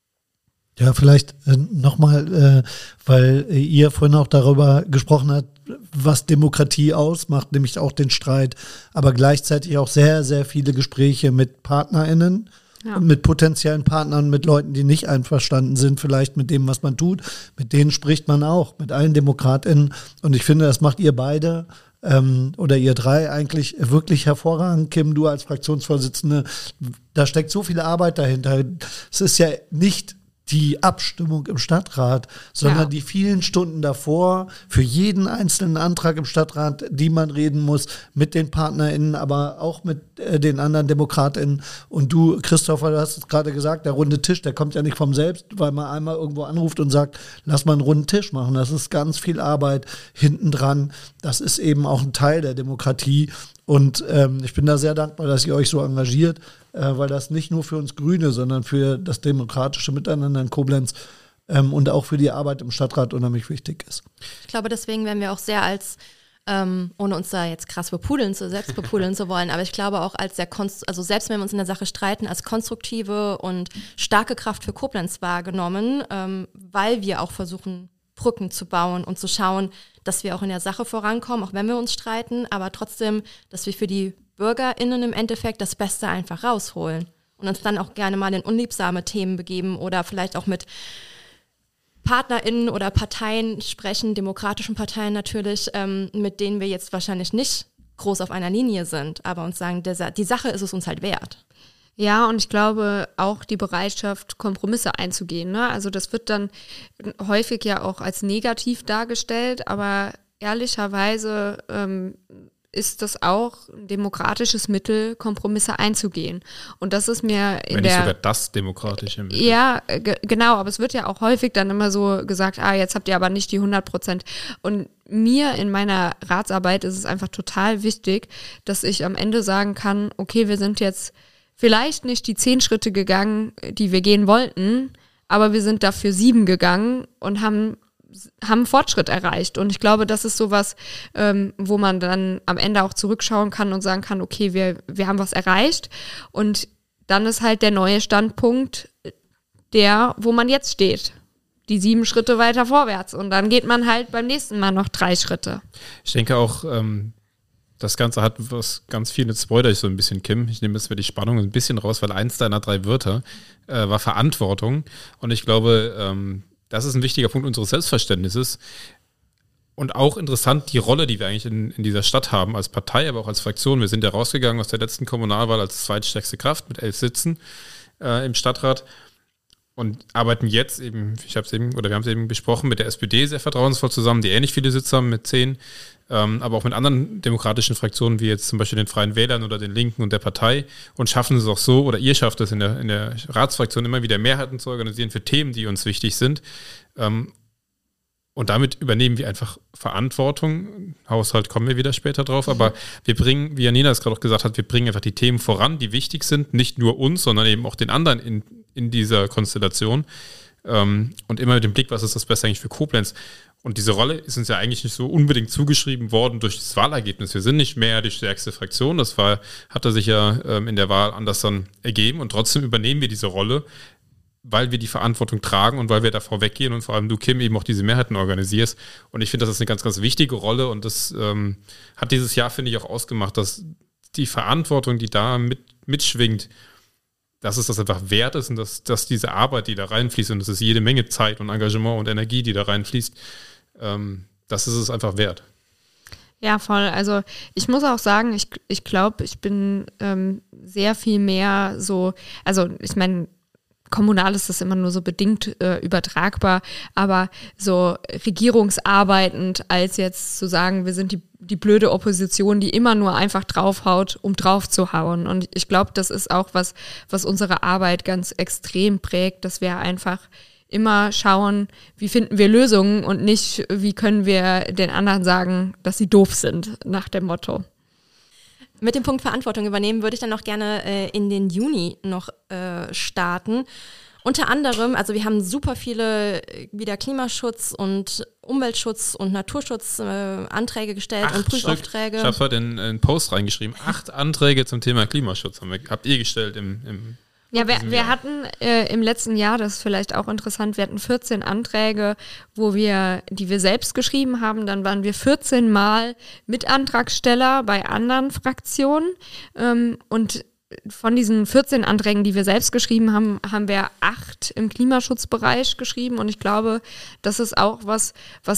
Ja, vielleicht nochmal, weil ihr vorhin auch darüber gesprochen habt, was Demokratie ausmacht, nämlich auch den Streit, aber gleichzeitig auch sehr, sehr viele Gespräche mit PartnerInnen. Ja. Mit potenziellen Partnern, mit Leuten, die nicht einverstanden sind, vielleicht mit dem, was man tut. Mit denen spricht man auch, mit allen DemokratInnen. Und ich finde, das macht ihr beide oder ihr 3 eigentlich wirklich hervorragend. Kim, du als Fraktionsvorsitzende, da steckt so viel Arbeit dahinter. Es ist ja nicht die Abstimmung im Stadtrat, sondern die vielen Stunden davor für jeden einzelnen Antrag im Stadtrat, die man reden muss, mit den PartnerInnen, aber auch mit den anderen DemokratInnen. Und du, Christopher, du hast es gerade gesagt, der runde Tisch, der kommt ja nicht vom selbst, weil man einmal irgendwo anruft und sagt, lass mal einen runden Tisch machen. Das ist ganz viel Arbeit hinten dran. Das ist eben auch ein Teil der Demokratie. Und ich bin da sehr dankbar, dass ihr euch so engagiert, weil das nicht nur für uns Grüne, sondern für das demokratische Miteinander in Koblenz und auch für die Arbeit im Stadtrat unheimlich wichtig ist. Ich glaube, deswegen werden wir auch sehr als, ohne uns da jetzt krass selbst bepudeln zu wollen, aber ich glaube auch als also selbst wenn wir uns in der Sache streiten, als konstruktive und starke Kraft für Koblenz wahrgenommen, weil wir auch versuchen, Brücken zu bauen und zu schauen, dass wir auch in der Sache vorankommen, auch wenn wir uns streiten, aber trotzdem, dass wir für die BürgerInnen im Endeffekt das Beste einfach rausholen und uns dann auch gerne mal in unliebsame Themen begeben oder vielleicht auch mit PartnerInnen oder Parteien sprechen, demokratischen Parteien natürlich, mit denen wir jetzt wahrscheinlich nicht groß auf einer Linie sind, aber uns sagen, die Sache ist es uns halt wert. Ja, und ich glaube auch die Bereitschaft, Kompromisse einzugehen, ne? Also das wird dann häufig ja auch als negativ dargestellt, aber ehrlicherweise ist das auch ein demokratisches Mittel, Kompromisse einzugehen. Und das ist mir Wenn nicht sogar das demokratische Mittel. Ja, genau, aber es wird ja auch häufig dann immer so gesagt, jetzt habt ihr aber nicht die 100%. Und mir in meiner Ratsarbeit ist es einfach total wichtig, dass ich am Ende sagen kann, okay, wir sind jetzt vielleicht nicht die 10 Schritte gegangen, die wir gehen wollten, aber wir sind dafür 7 gegangen und haben Fortschritt erreicht. Und ich glaube, das ist sowas, wo man dann am Ende auch zurückschauen kann und sagen kann, okay, wir haben was erreicht. Und dann ist halt der neue Standpunkt der, wo man jetzt steht. Die 7 Schritte weiter vorwärts. Und dann geht man halt beim nächsten Mal noch 3 Schritte. Ich denke auch, das Ganze hat was ganz viel, jetzt spoilere ich so ein bisschen, Kim. Ich nehme jetzt mir die Spannung ein bisschen raus, weil eins deiner 3 Wörter war Verantwortung. Und ich glaube, das ist ein wichtiger Punkt unseres Selbstverständnisses und auch interessant die Rolle, die wir eigentlich in dieser Stadt haben, als Partei, aber auch als Fraktion. Wir sind ja rausgegangen aus der letzten Kommunalwahl als zweitstärkste Kraft mit 11 Sitzen im Stadtrat und arbeiten jetzt eben, wir haben es eben besprochen, mit der SPD sehr vertrauensvoll zusammen, die ähnlich viele Sitze haben mit 10, aber auch mit anderen demokratischen Fraktionen, wie jetzt zum Beispiel den Freien Wählern oder den Linken und der Partei und schaffen es auch so, oder ihr schafft es in der Ratsfraktion immer wieder Mehrheiten zu organisieren für Themen, die uns wichtig sind. Und damit übernehmen wir einfach Verantwortung. Haushalt kommen wir wieder später drauf, aber wir bringen, wie Janina es gerade auch gesagt hat, wir bringen einfach die Themen voran, die wichtig sind, nicht nur uns, sondern eben auch den anderen in dieser Konstellation. Und immer mit dem Blick, was ist das Beste eigentlich für Koblenz? Und diese Rolle ist uns ja eigentlich nicht so unbedingt zugeschrieben worden durch das Wahlergebnis. Wir sind nicht mehr die stärkste Fraktion. Das hatte sich ja in der Wahl anders dann ergeben. Und trotzdem übernehmen wir diese Rolle, weil wir die Verantwortung tragen und weil wir davor weggehen und vor allem du, Kim, eben auch diese Mehrheiten organisierst. Und ich finde, das ist eine ganz, ganz wichtige Rolle. Und das hat dieses Jahr, finde ich, auch ausgemacht, dass die Verantwortung, die da mitschwingt, dass es das einfach wert ist und dass diese Arbeit, die da reinfließt, und das ist jede Menge Zeit und Engagement und Energie, die da reinfließt, das ist es einfach wert. Ja, voll. Also ich muss auch sagen, ich glaube, ich bin sehr viel mehr so, also ich meine, kommunal ist das immer nur so bedingt übertragbar, aber so regierungsarbeitend, als jetzt zu sagen, wir sind die blöde Opposition, die immer nur einfach draufhaut, um drauf zu hauen. Und ich glaube, das ist auch was unsere Arbeit ganz extrem prägt, dass wir einfach immer schauen, wie finden wir Lösungen und nicht, wie können wir den anderen sagen, dass sie doof sind, nach dem Motto. Mit dem Punkt Verantwortung übernehmen würde ich dann noch gerne in den Juni noch starten. Unter anderem, also wir haben super viele wieder Klimaschutz und Umweltschutz und Naturschutz Anträge gestellt und Prüfaufträge. Ich habe heute in einen Post reingeschrieben, 8 Anträge zum Thema Klimaschutz habt ihr gestellt Ja, wir hatten im letzten Jahr, das ist vielleicht auch interessant, wir hatten 14 Anträge, die wir selbst geschrieben haben. Dann waren wir 14 Mal Mitantragsteller bei anderen Fraktionen. Und von diesen 14 Anträgen, die wir selbst geschrieben haben, haben wir 8 im Klimaschutzbereich geschrieben. Und ich glaube, das ist auch was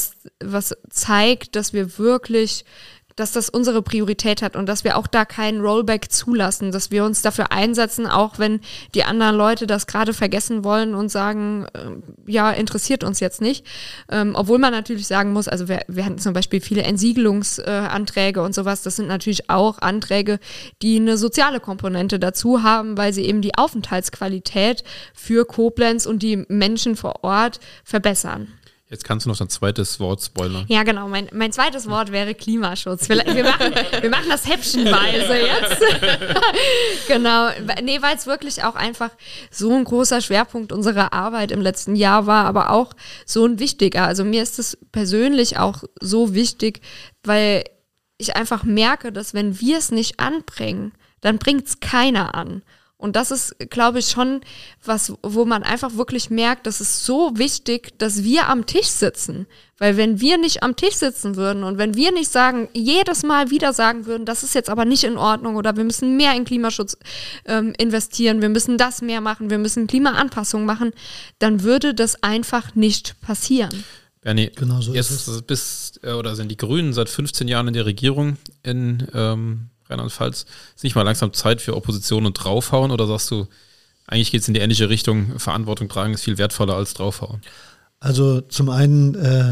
zeigt, dass wir wirklich, dass das unsere Priorität hat und dass wir auch da keinen Rollback zulassen, dass wir uns dafür einsetzen, auch wenn die anderen Leute das gerade vergessen wollen und sagen, ja, interessiert uns jetzt nicht. Obwohl man natürlich sagen muss, also wir hatten zum Beispiel viele Entsiegelungsanträge und sowas, das sind natürlich auch Anträge, die eine soziale Komponente dazu haben, weil sie eben die Aufenthaltsqualität für Koblenz und die Menschen vor Ort verbessern. Jetzt kannst du noch dein zweites Wort spoilern. Ja, genau. Mein zweites Wort wäre Klimaschutz. Wir machen das häppchenweise jetzt. Genau. Nee, weil es wirklich auch einfach so ein großer Schwerpunkt unserer Arbeit im letzten Jahr war, aber auch so ein wichtiger. Also mir ist es persönlich auch so wichtig, weil ich einfach merke, dass wenn wir es nicht anbringen, dann bringt es keiner an. Und das ist, glaube ich, schon was, wo man einfach wirklich merkt, das ist so wichtig, dass wir am Tisch sitzen. Weil wenn wir nicht am Tisch sitzen würden und wenn wir nicht jedes Mal wieder sagen würden, das ist jetzt aber nicht in Ordnung oder wir müssen mehr in Klimaschutz investieren, wir müssen das mehr machen, wir müssen Klimaanpassungen machen, dann würde das einfach nicht passieren. Bernie, genau so jetzt sind die Grünen seit 15 Jahren in der Regierung in Rheinland-Pfalz. Ist nicht mal langsam Zeit für Opposition und draufhauen oder sagst du, eigentlich geht es in die ähnliche Richtung, Verantwortung tragen ist viel wertvoller als draufhauen? Also zum einen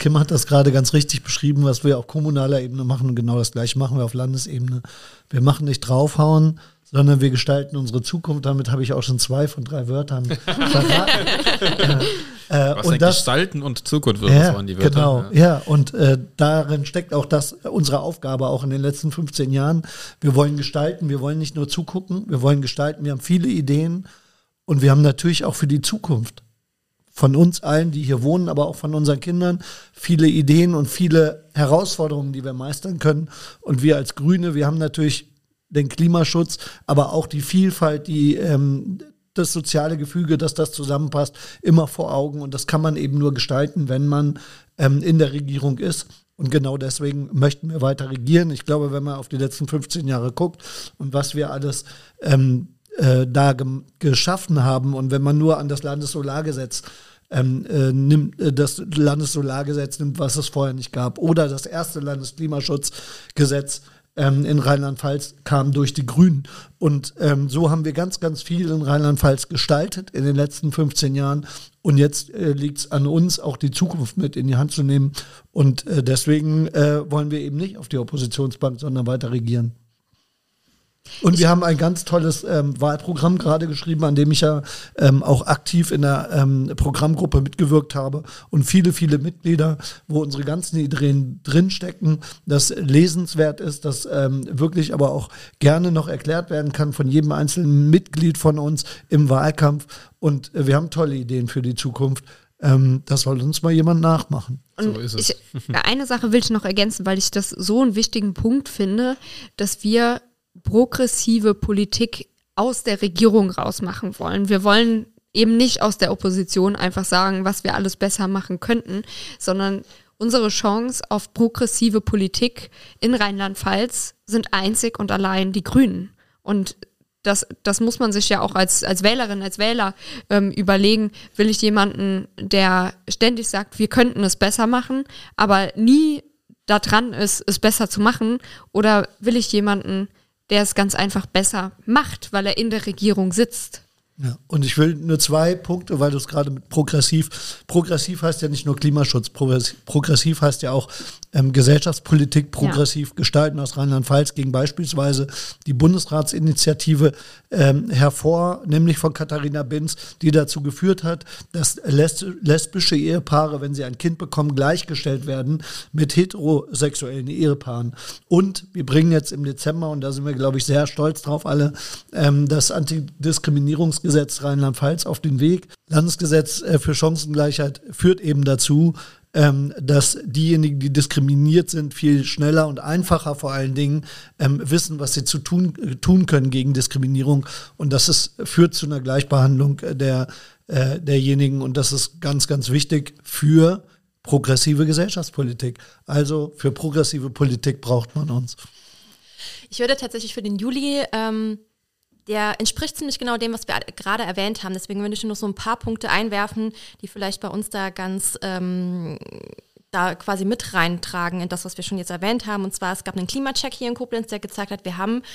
Kim hat das gerade ganz richtig beschrieben, was wir auf kommunaler Ebene machen. Und genau das Gleiche machen wir auf Landesebene. Wir machen nicht draufhauen, sondern wir gestalten unsere Zukunft. Damit habe ich auch schon 2 von 3 Wörtern verraten. Was und das, Gestalten und Zukunft, das waren die Wörter. Genau, ja. Und darin steckt auch unsere Aufgabe auch in den letzten 15 Jahren. Wir wollen gestalten, wir wollen nicht nur zugucken, wir wollen gestalten. Wir haben viele Ideen und wir haben natürlich auch für die Zukunft von uns allen, die hier wohnen, aber auch von unseren Kindern, viele Ideen und viele Herausforderungen, die wir meistern können. Und wir als Grüne, wir haben natürlich den Klimaschutz, aber auch die Vielfalt, das soziale Gefüge, dass das zusammenpasst, immer vor Augen. Und das kann man eben nur gestalten, wenn man in der Regierung ist. Und genau deswegen möchten wir weiter regieren. Ich glaube, wenn man auf die letzten 15 Jahre guckt und was wir alles geschaffen haben und wenn man nur an das Landessolargesetz nimmt, was es vorher nicht gab, oder das erste Landesklimaschutzgesetz in Rheinland-Pfalz kam durch die Grünen. Und so haben wir ganz, ganz viel in Rheinland-Pfalz gestaltet in den letzten 15 Jahren. Und jetzt liegt es an uns, auch die Zukunft mit in die Hand zu nehmen. Und deswegen wollen wir eben nicht auf die Oppositionsbank, sondern weiter regieren. Und wir haben ein ganz tolles Wahlprogramm gerade geschrieben, an dem ich ja auch aktiv in der Programmgruppe mitgewirkt habe und viele, viele Mitglieder, wo unsere ganzen Ideen drinstecken, das lesenswert ist, das wirklich aber auch gerne noch erklärt werden kann von jedem einzelnen Mitglied von uns im Wahlkampf. Und wir haben tolle Ideen für die Zukunft. Das soll uns mal jemand nachmachen. Und so ist es. Eine Sache will ich noch ergänzen, weil ich das so einen wichtigen Punkt finde, dass wir progressive Politik aus der Regierung rausmachen wollen. Wir wollen eben nicht aus der Opposition einfach sagen, was wir alles besser machen könnten, sondern unsere Chance auf progressive Politik in Rheinland-Pfalz sind einzig und allein die Grünen. Und das muss man sich ja auch als Wählerin, als Wähler überlegen. Will ich jemanden, der ständig sagt, wir könnten es besser machen, aber nie da dran ist, es besser zu machen? Oder will ich jemanden, der es ganz einfach besser macht, weil er in der Regierung sitzt? Ja, und ich will nur 2 Punkte, weil du es gerade mit progressiv heißt ja nicht nur Klimaschutz, progressiv heißt ja auch Gesellschaftspolitik progressiv gestalten aus Rheinland-Pfalz gegen beispielsweise die Bundesratsinitiative hervor, nämlich von Katharina Binz, die dazu geführt hat, dass lesbische Ehepaare, wenn sie ein Kind bekommen, gleichgestellt werden mit heterosexuellen Ehepaaren. Und wir bringen jetzt im Dezember, und da sind wir, glaube ich, sehr stolz drauf alle, das Antidiskriminierungsgesetz Rheinland-Pfalz auf den Weg. Landesgesetz für Chancengleichheit führt eben dazu, dass diejenigen, die diskriminiert sind, viel schneller und einfacher vor allen Dingen wissen, was sie tun können gegen Diskriminierung. Und das führt zu einer Gleichbehandlung derjenigen. Und das ist ganz, ganz wichtig für progressive Gesellschaftspolitik. Also für progressive Politik braucht man uns. Ich würde tatsächlich für den Juli der entspricht ziemlich genau dem, was wir gerade erwähnt haben. Deswegen würde ich nur so ein paar Punkte einwerfen, die vielleicht bei uns da ganz da quasi mit reintragen in das, was wir schon jetzt erwähnt haben. Und zwar, es gab einen Klimacheck hier in Koblenz, der gezeigt hat, wir machen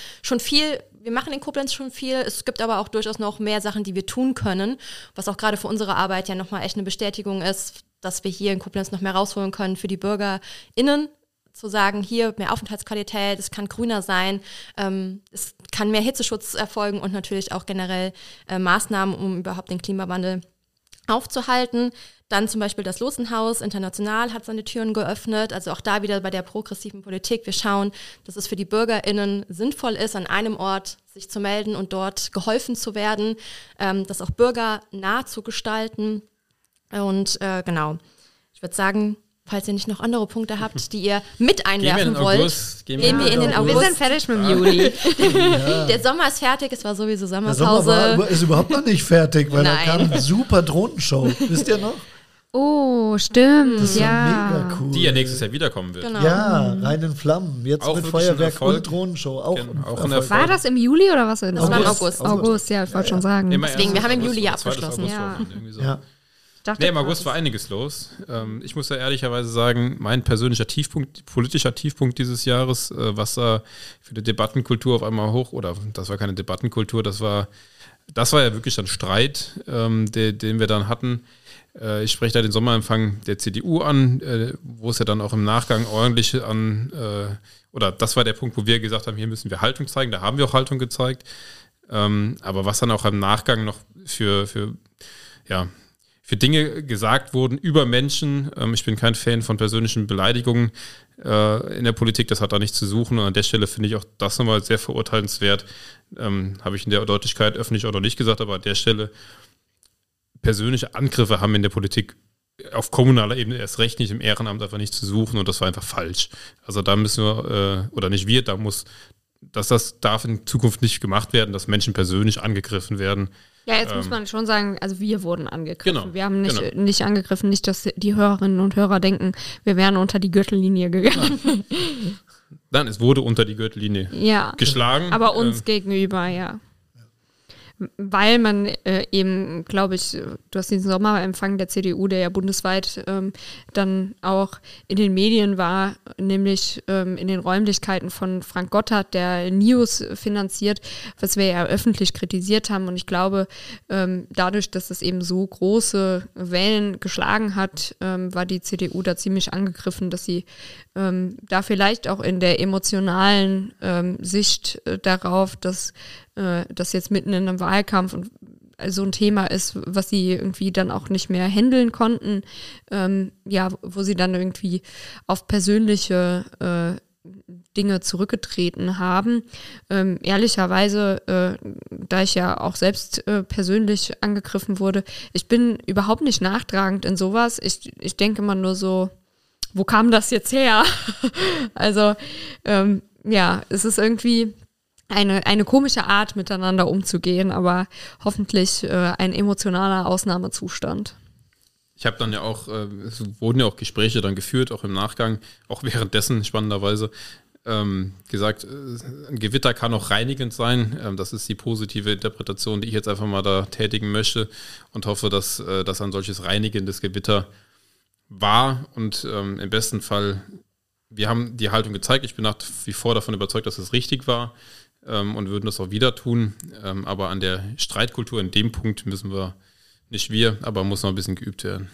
in Koblenz schon viel. Es gibt aber auch durchaus noch mehr Sachen, die wir tun können, was auch gerade für unsere Arbeit ja nochmal echt eine Bestätigung ist, dass wir hier in Koblenz noch mehr rausholen können für die BürgerInnen. Zu sagen, hier mehr Aufenthaltsqualität, es kann grüner sein, es kann mehr Hitzeschutz erfolgen und natürlich auch generell Maßnahmen, um überhaupt den Klimawandel aufzuhalten. Dann zum Beispiel das Lotsenhaus international hat seine Türen geöffnet, also auch da wieder bei der progressiven Politik. Wir schauen, dass es für die BürgerInnen sinnvoll ist, an einem Ort sich zu melden und dort geholfen zu werden, das auch bürgernah zu gestalten. Und genau, ich würde sagen, falls ihr nicht noch andere Punkte habt, die ihr mit einwerfen wollt, gehen wir in den August. Wir sind fertig mit dem Juli. Ja. Der Sommer ist fertig, es war sowieso Sommerpause. Der Sommer ist überhaupt noch nicht fertig, weil da kam eine super Drohnenshow. Wisst ihr noch? Oh, stimmt. Das war mega cool. Die ja nächstes Jahr wiederkommen wird. Genau. Ja, Rein in Flammen. Jetzt auch mit Feuerwerk und Drohnenshow. Auch ein Erfolg. War das im Juli oder was? Das war im August. August, ja, ich wollte schon sagen. Deswegen, wir haben im Juli ja abgeschlossen. Ja. Nee, im August war einiges los. Ich muss ja ehrlicherweise sagen, mein persönlicher Tiefpunkt, politischer Tiefpunkt dieses Jahres, was da für die Debattenkultur auf einmal das war keine Debattenkultur, das war ja wirklich ein Streit, den wir dann hatten, Ich spreche da den Sommerempfang der CDU an, wo es ja dann auch im Nachgang ordentlich oder das war der Punkt, wo wir gesagt haben, hier müssen wir Haltung zeigen, da haben wir auch Haltung gezeigt. Aber was dann auch im Nachgang noch für Dinge gesagt wurden über Menschen, ich bin kein Fan von persönlichen Beleidigungen in der Politik, das hat da nichts zu suchen und an der Stelle finde ich auch das nochmal sehr verurteilenswert, habe ich in der Deutlichkeit öffentlich auch noch nicht gesagt, aber an der Stelle persönliche Angriffe haben in der Politik auf kommunaler Ebene erst recht nicht, im Ehrenamt einfach nicht zu suchen und das war einfach falsch. Also da müssen wir, oder nicht wir, das darf in Zukunft nicht gemacht werden, dass Menschen persönlich angegriffen werden. Ja, jetzt muss man schon sagen, also wir wurden angegriffen. Genau, wir haben nicht angegriffen, nicht, dass die Hörerinnen und Hörer denken, wir wären unter die Gürtellinie gegangen. Nein, es wurde unter die Gürtellinie geschlagen. Aber uns gegenüber, ja. Weil man eben, glaube ich, du hast diesen Sommerempfang der CDU, der ja bundesweit dann auch in den Medien war, nämlich in den Räumlichkeiten von Frank Gotthard, der News finanziert, was wir ja öffentlich kritisiert haben. Und ich glaube, dadurch, dass es eben so große Wellen geschlagen hat, war die CDU da ziemlich angegriffen, dass sie da vielleicht auch in der emotionalen Sicht darauf, dass das jetzt mitten in einem Wahlkampf und so ein Thema ist, was sie irgendwie dann auch nicht mehr handeln konnten, wo sie dann irgendwie auf persönliche Dinge zurückgetreten haben. Ehrlicherweise, da ich ja auch selbst persönlich angegriffen wurde, ich bin überhaupt nicht nachtragend in sowas. Ich denke immer nur so, wo kam das jetzt her? Also, es ist irgendwie eine komische Art, miteinander umzugehen, aber hoffentlich ein emotionaler Ausnahmezustand. Ich habe dann ja auch, es wurden ja auch Gespräche dann geführt, auch im Nachgang, auch währenddessen spannenderweise, gesagt, ein Gewitter kann auch reinigend sein. Das ist die positive Interpretation, die ich jetzt einfach mal da tätigen möchte und hoffe, dass das ein solches reinigendes Gewitter war und im besten Fall, wir haben die Haltung gezeigt. Ich bin nach wie vor davon überzeugt, dass es richtig war. Und würden das auch wieder tun. Aber an der Streitkultur in dem Punkt müssen wir, nicht wir, aber muss noch ein bisschen geübt werden.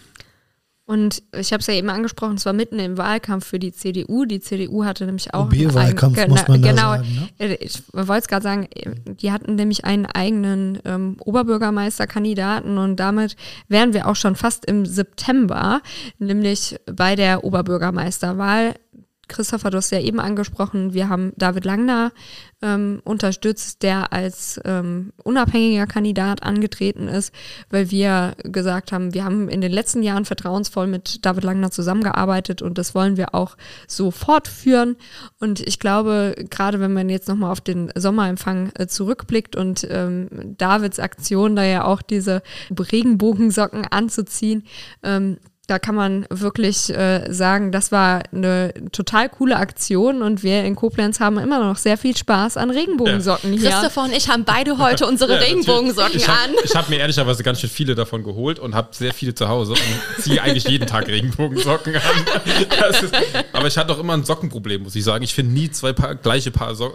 Und ich habe es ja eben angesprochen, es war mitten im Wahlkampf für die CDU. Die CDU hatte nämlich auch OB-Wahlkampf, muss man da sagen. Ne? Ich wollte es gerade sagen, die hatten nämlich einen eigenen Oberbürgermeisterkandidaten und damit wären wir auch schon fast im September, nämlich bei der Oberbürgermeisterwahl. Christopher, du hast ja eben angesprochen, wir haben David Langner unterstützt, der als unabhängiger Kandidat angetreten ist, weil wir gesagt haben, wir haben in den letzten Jahren vertrauensvoll mit David Langner zusammengearbeitet und das wollen wir auch so fortführen. Und ich glaube, gerade wenn man jetzt nochmal auf den Sommerempfang zurückblickt und Davids Aktion, da ja auch diese Regenbogensocken anzuziehen, da kann man wirklich sagen, das war eine total coole Aktion und wir in Koblenz haben immer noch sehr viel Spaß an Regenbogensocken hier. Christopher und ich haben beide heute unsere Regenbogensocken an. Ich habe mir ehrlicherweise ganz schön viele davon geholt und habe sehr viele zu Hause und ziehe eigentlich jeden Tag Regenbogensocken an. Aber ich hatte auch immer ein Sockenproblem, muss ich sagen. Ich finde nie gleiche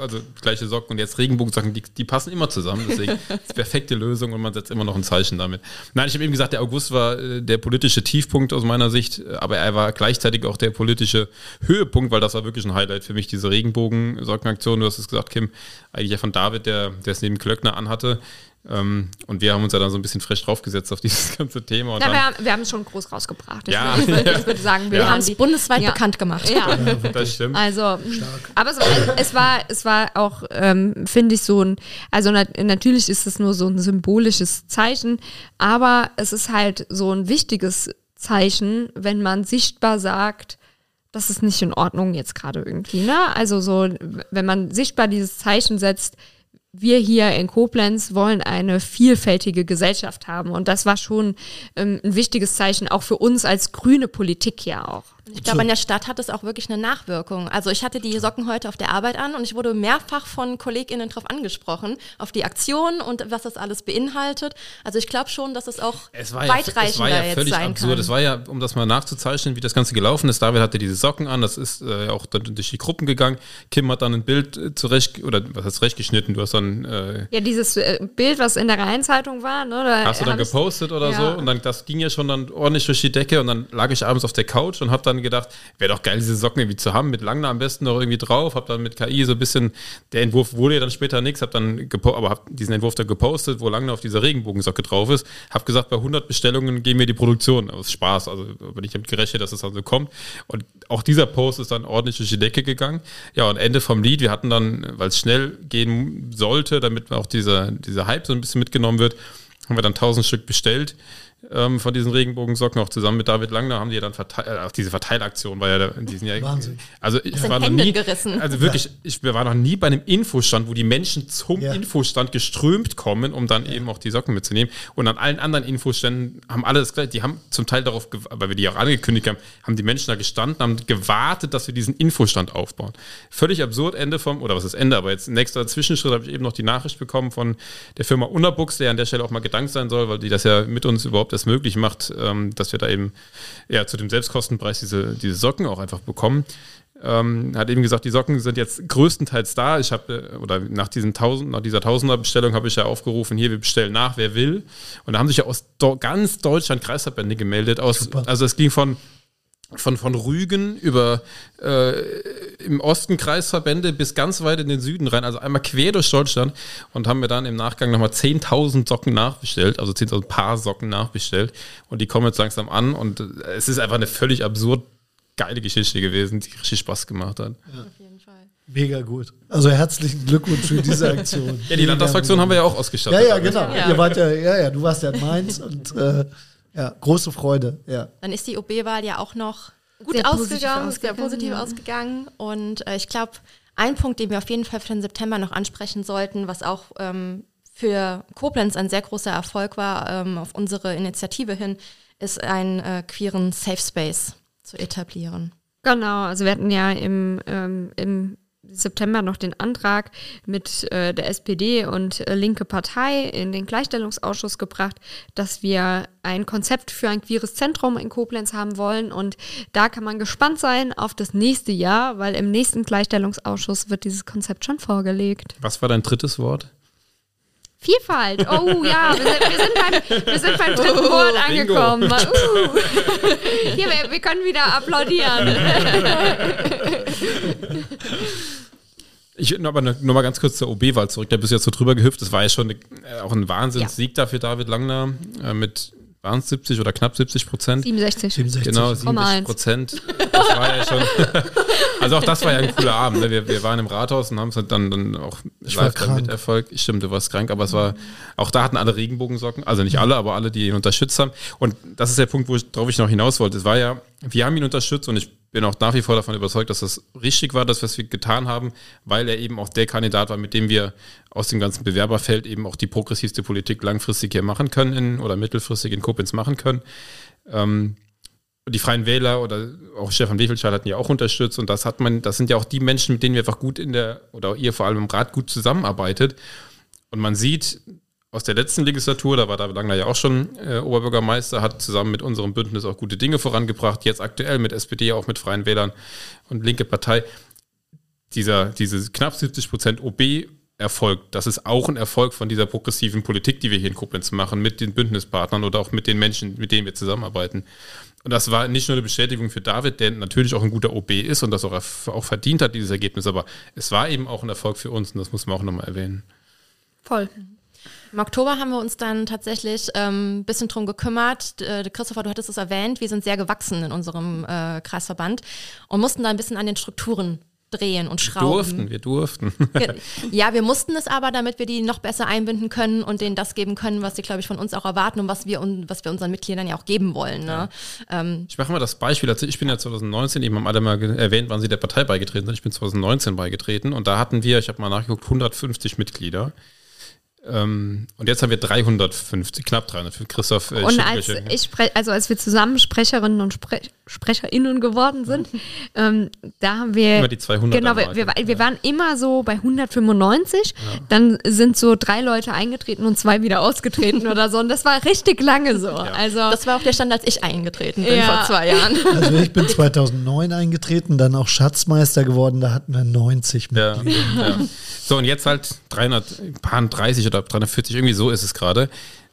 Socken und jetzt Regenbogensocken, die passen immer zusammen. Deswegen ist die perfekte Lösung und man setzt immer noch ein Zeichen damit. Nein, ich habe eben gesagt, der August war der politische Tiefpunkt aus meiner Sicht, aber er war gleichzeitig auch der politische Höhepunkt, weil das war wirklich ein Highlight für mich, diese Regenbogen-Sockenaktion. Du hast es gesagt, Kim, eigentlich ja von David, der es neben Klöckner anhatte. Und wir haben uns ja dann so ein bisschen frech draufgesetzt auf dieses ganze Thema. Und wir haben es schon groß rausgebracht. Ich würde sagen, wir haben es bundesweit bekannt gemacht. Ja, das stimmt. Also, aber es war auch, finde ich, so ein, also natürlich ist es nur so ein symbolisches Zeichen, aber es ist halt so ein wichtiges Zeichen, wenn man sichtbar sagt, das ist nicht in Ordnung jetzt gerade irgendwie, ne? Also so, wenn man sichtbar dieses Zeichen setzt, wir hier in Koblenz wollen eine vielfältige Gesellschaft haben und das war schon ein wichtiges Zeichen, auch für uns als grüne Politik ja auch. Ich glaube, in der Stadt hat es auch wirklich eine Nachwirkung. Also ich hatte die Socken heute auf der Arbeit an und ich wurde mehrfach von KollegInnen darauf angesprochen, auf die Aktion und was das alles beinhaltet. Also ich glaube schon, dass es auch weitreichender jetzt völlig sein absurd. kann. Es war ja, um das mal nachzuzeichnen, wie das Ganze gelaufen ist. David hatte diese Socken an, das ist auch dann durch die Gruppen gegangen. Kim hat dann ein Bild zurechtgeschnitten. Du hast dann dieses Bild, was in der Rheinzeitung war, ne? Hast du dann gepostet oder so und dann das ging ja schon dann ordentlich durch die Decke und dann lag ich abends auf der Couch und habe dann gedacht, wäre doch geil, diese Socken irgendwie zu haben, mit Langner am besten noch irgendwie drauf, habe dann mit KI so ein bisschen, der Entwurf wurde ja dann später nichts, habe diesen Entwurf dann gepostet, wo Langner auf dieser Regenbogensocke drauf ist, habe gesagt, bei 100 Bestellungen gehen wir die Produktion, aus Spaß, also bin ich damit gerechnet, dass es dann so kommt und auch dieser Post ist dann ordentlich durch die Decke gegangen. Ja, und Ende vom Lied, wir hatten dann, weil es schnell gehen sollte, damit auch dieser Hype so ein bisschen mitgenommen wird, haben wir dann 1000 Stück bestellt von diesen Regenbogensocken, auch zusammen mit David Langner haben die dann auch diese Verteilaktion war ja in diesem Jahr. Wahnsinn. Also ich war noch nie, also wirklich, wir waren noch nie bei einem Infostand, wo die Menschen zum Infostand geströmt kommen, um dann eben auch die Socken mitzunehmen. Und an allen anderen Infoständen haben alle das gleiche, die haben zum Teil darauf, weil wir die auch angekündigt haben, haben die Menschen da gestanden, haben gewartet, dass wir diesen Infostand aufbauen. Völlig absurd, aber jetzt nächster Zwischenschritt habe ich eben noch die Nachricht bekommen von der Firma Unabuchs, der an der Stelle auch mal gedankt sein soll, weil die das ja mit uns überhaupt das möglich macht, dass wir da eben zu dem Selbstkostenpreis diese Socken auch einfach bekommen. Hat eben gesagt, die Socken sind jetzt größtenteils da. Ich habe, nach dieser 1000er-Bestellung habe ich ja aufgerufen, hier, wir bestellen nach, wer will. Und da haben sich ja aus ganz Deutschland Kreisverbände gemeldet. Also es ging von Rügen über im Osten Kreisverbände bis ganz weit in den Süden rein, also einmal quer durch Deutschland und haben mir dann im Nachgang nochmal 10.000 Socken nachbestellt, also 10.000 Paar Socken nachbestellt und die kommen jetzt langsam an und es ist einfach eine völlig absurd geile Geschichte gewesen, die richtig Spaß gemacht hat. Ja. Auf jeden Fall. Mega gut. Also herzlichen Glückwunsch für diese Aktion. Ja, die Landtagsfraktion haben wir ja auch ausgestattet. Ja, genau. Ja. Ihr wart du warst ja in Mainz und große Freude, ja. Dann ist die OB-Wahl ja auch noch gut ausgegangen, sehr positiv ausgegangen. Und ich glaube, ein Punkt, den wir auf jeden Fall für den September noch ansprechen sollten, was auch für Koblenz ein sehr großer Erfolg war, auf unsere Initiative hin, ist einen queeren Safe Space zu etablieren. Genau, also wir hatten ja im September noch den Antrag mit der SPD und linke Partei in den Gleichstellungsausschuss gebracht, dass wir ein Konzept für ein queeres Zentrum in Koblenz haben wollen und da kann man gespannt sein auf das nächste Jahr, weil im nächsten Gleichstellungsausschuss wird dieses Konzept schon vorgelegt. Was war dein drittes Wort? Vielfalt. Oh ja, wir sind beim dritten Wort angekommen. Hier, wir können wieder applaudieren. Aber nur mal ganz kurz zur OB-Wahl zurück. Da bist du jetzt so drüber gehüpft. Das war ja schon auch ein Wahnsinnssieg da für David Langner mit waren es 70 oder knapp 70%? 67. Genau, 67%. Das war ja schon. Also auch das war ja ein cooler Abend. Ne? Wir waren im Rathaus und haben es dann auch live mit Erfolg. Stimmt, du warst krank, aber es war, auch da hatten alle Regenbogensocken, also nicht alle, aber alle, die ihn unterstützt haben. Und das ist der Punkt, worauf ich noch hinaus wollte. Es war ja, wir haben ihn unterstützt und ich bin auch nach wie vor davon überzeugt, dass das richtig war, das, was wir getan haben, weil er eben auch der Kandidat war, mit dem wir aus dem ganzen Bewerberfeld eben auch die progressivste Politik langfristig hier machen können oder mittelfristig in Koblenz machen können. Die Freien Wähler oder auch Stefan Wefelscheid hatten ja auch unterstützt und das sind ja auch die Menschen, mit denen wir einfach gut oder ihr vor allem im Rat gut zusammenarbeitet. Und man sieht aus der letzten Legislatur, da war David Langner ja auch schon Oberbürgermeister, hat zusammen mit unserem Bündnis auch gute Dinge vorangebracht, jetzt aktuell mit SPD, auch mit Freien Wählern und linke Partei. Diese knapp 70% OB-Erfolg, das ist auch ein Erfolg von dieser progressiven Politik, die wir hier in Koblenz machen, mit den Bündnispartnern oder auch mit den Menschen, mit denen wir zusammenarbeiten. Und das war nicht nur eine Bestätigung für David, der natürlich auch ein guter OB ist und das auch verdient hat, dieses Ergebnis, aber es war eben auch ein Erfolg für uns und das muss man auch nochmal erwähnen. Voll. Im Oktober haben wir uns dann tatsächlich ein bisschen drum gekümmert. Christopher, du hattest es erwähnt, wir sind sehr gewachsen in unserem Kreisverband und mussten da ein bisschen an den Strukturen drehen und schrauben. Wir durften. Ja, wir mussten es aber, damit wir die noch besser einbinden können und denen das geben können, was sie, glaube ich, von uns auch erwarten und was wir unseren Mitgliedern ja auch geben wollen. Ne? Ja. Ich mache mal das Beispiel. Also ich bin ja 2019, eben haben alle mal erwähnt, wann sie der Partei beigetreten sind. Ich bin 2019 beigetreten und da hatten wir, ich habe mal nachgeguckt, 150 Mitglieder. Und jetzt haben wir 350, knapp 300 für Christoph. Und als wir zusammen Sprecherinnen und SprecherInnen geworden sind. Da haben wir immer die 200. Genau, wir waren immer so bei 195. Ja. Dann sind so 3 Leute eingetreten und 2 wieder ausgetreten oder so. Und das war richtig lange so. Ja. Also, das war auch der Stand, als ich eingetreten bin vor 2 Jahren. Also ich bin 2009 eingetreten, dann auch Schatzmeister geworden. Da hatten wir 90 Mitglieder. Ja. So, und jetzt halt 330 oder 340, irgendwie so ist es gerade.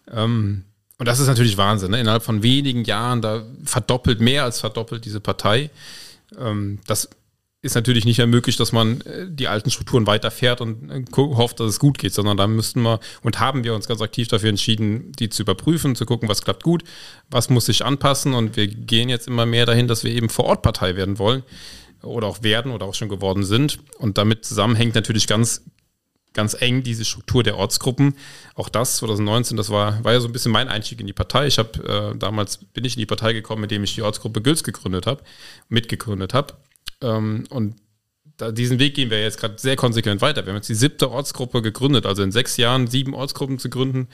Und das ist natürlich Wahnsinn, ne? Innerhalb von wenigen Jahren, da mehr als verdoppelt diese Partei. Das ist natürlich nicht mehr möglich, dass man die alten Strukturen weiterfährt und hofft, dass es gut geht, sondern da haben wir uns ganz aktiv dafür entschieden, die zu überprüfen, zu gucken, was klappt gut, was muss sich anpassen, und wir gehen jetzt immer mehr dahin, dass wir eben Vor-Ort-Partei werden wollen oder auch schon geworden sind, und damit zusammenhängt natürlich ganz eng diese Struktur der Ortsgruppen. Auch das 2019, das war ja so ein bisschen mein Einstieg in die Partei. Damals bin ich in die Partei gekommen, indem ich die Ortsgruppe Gülz mitgegründet habe. Und diesen Weg gehen wir jetzt gerade sehr konsequent weiter. Wir haben jetzt die 7. Ortsgruppe gegründet, also in 6 Jahren 7 Ortsgruppen zu gründen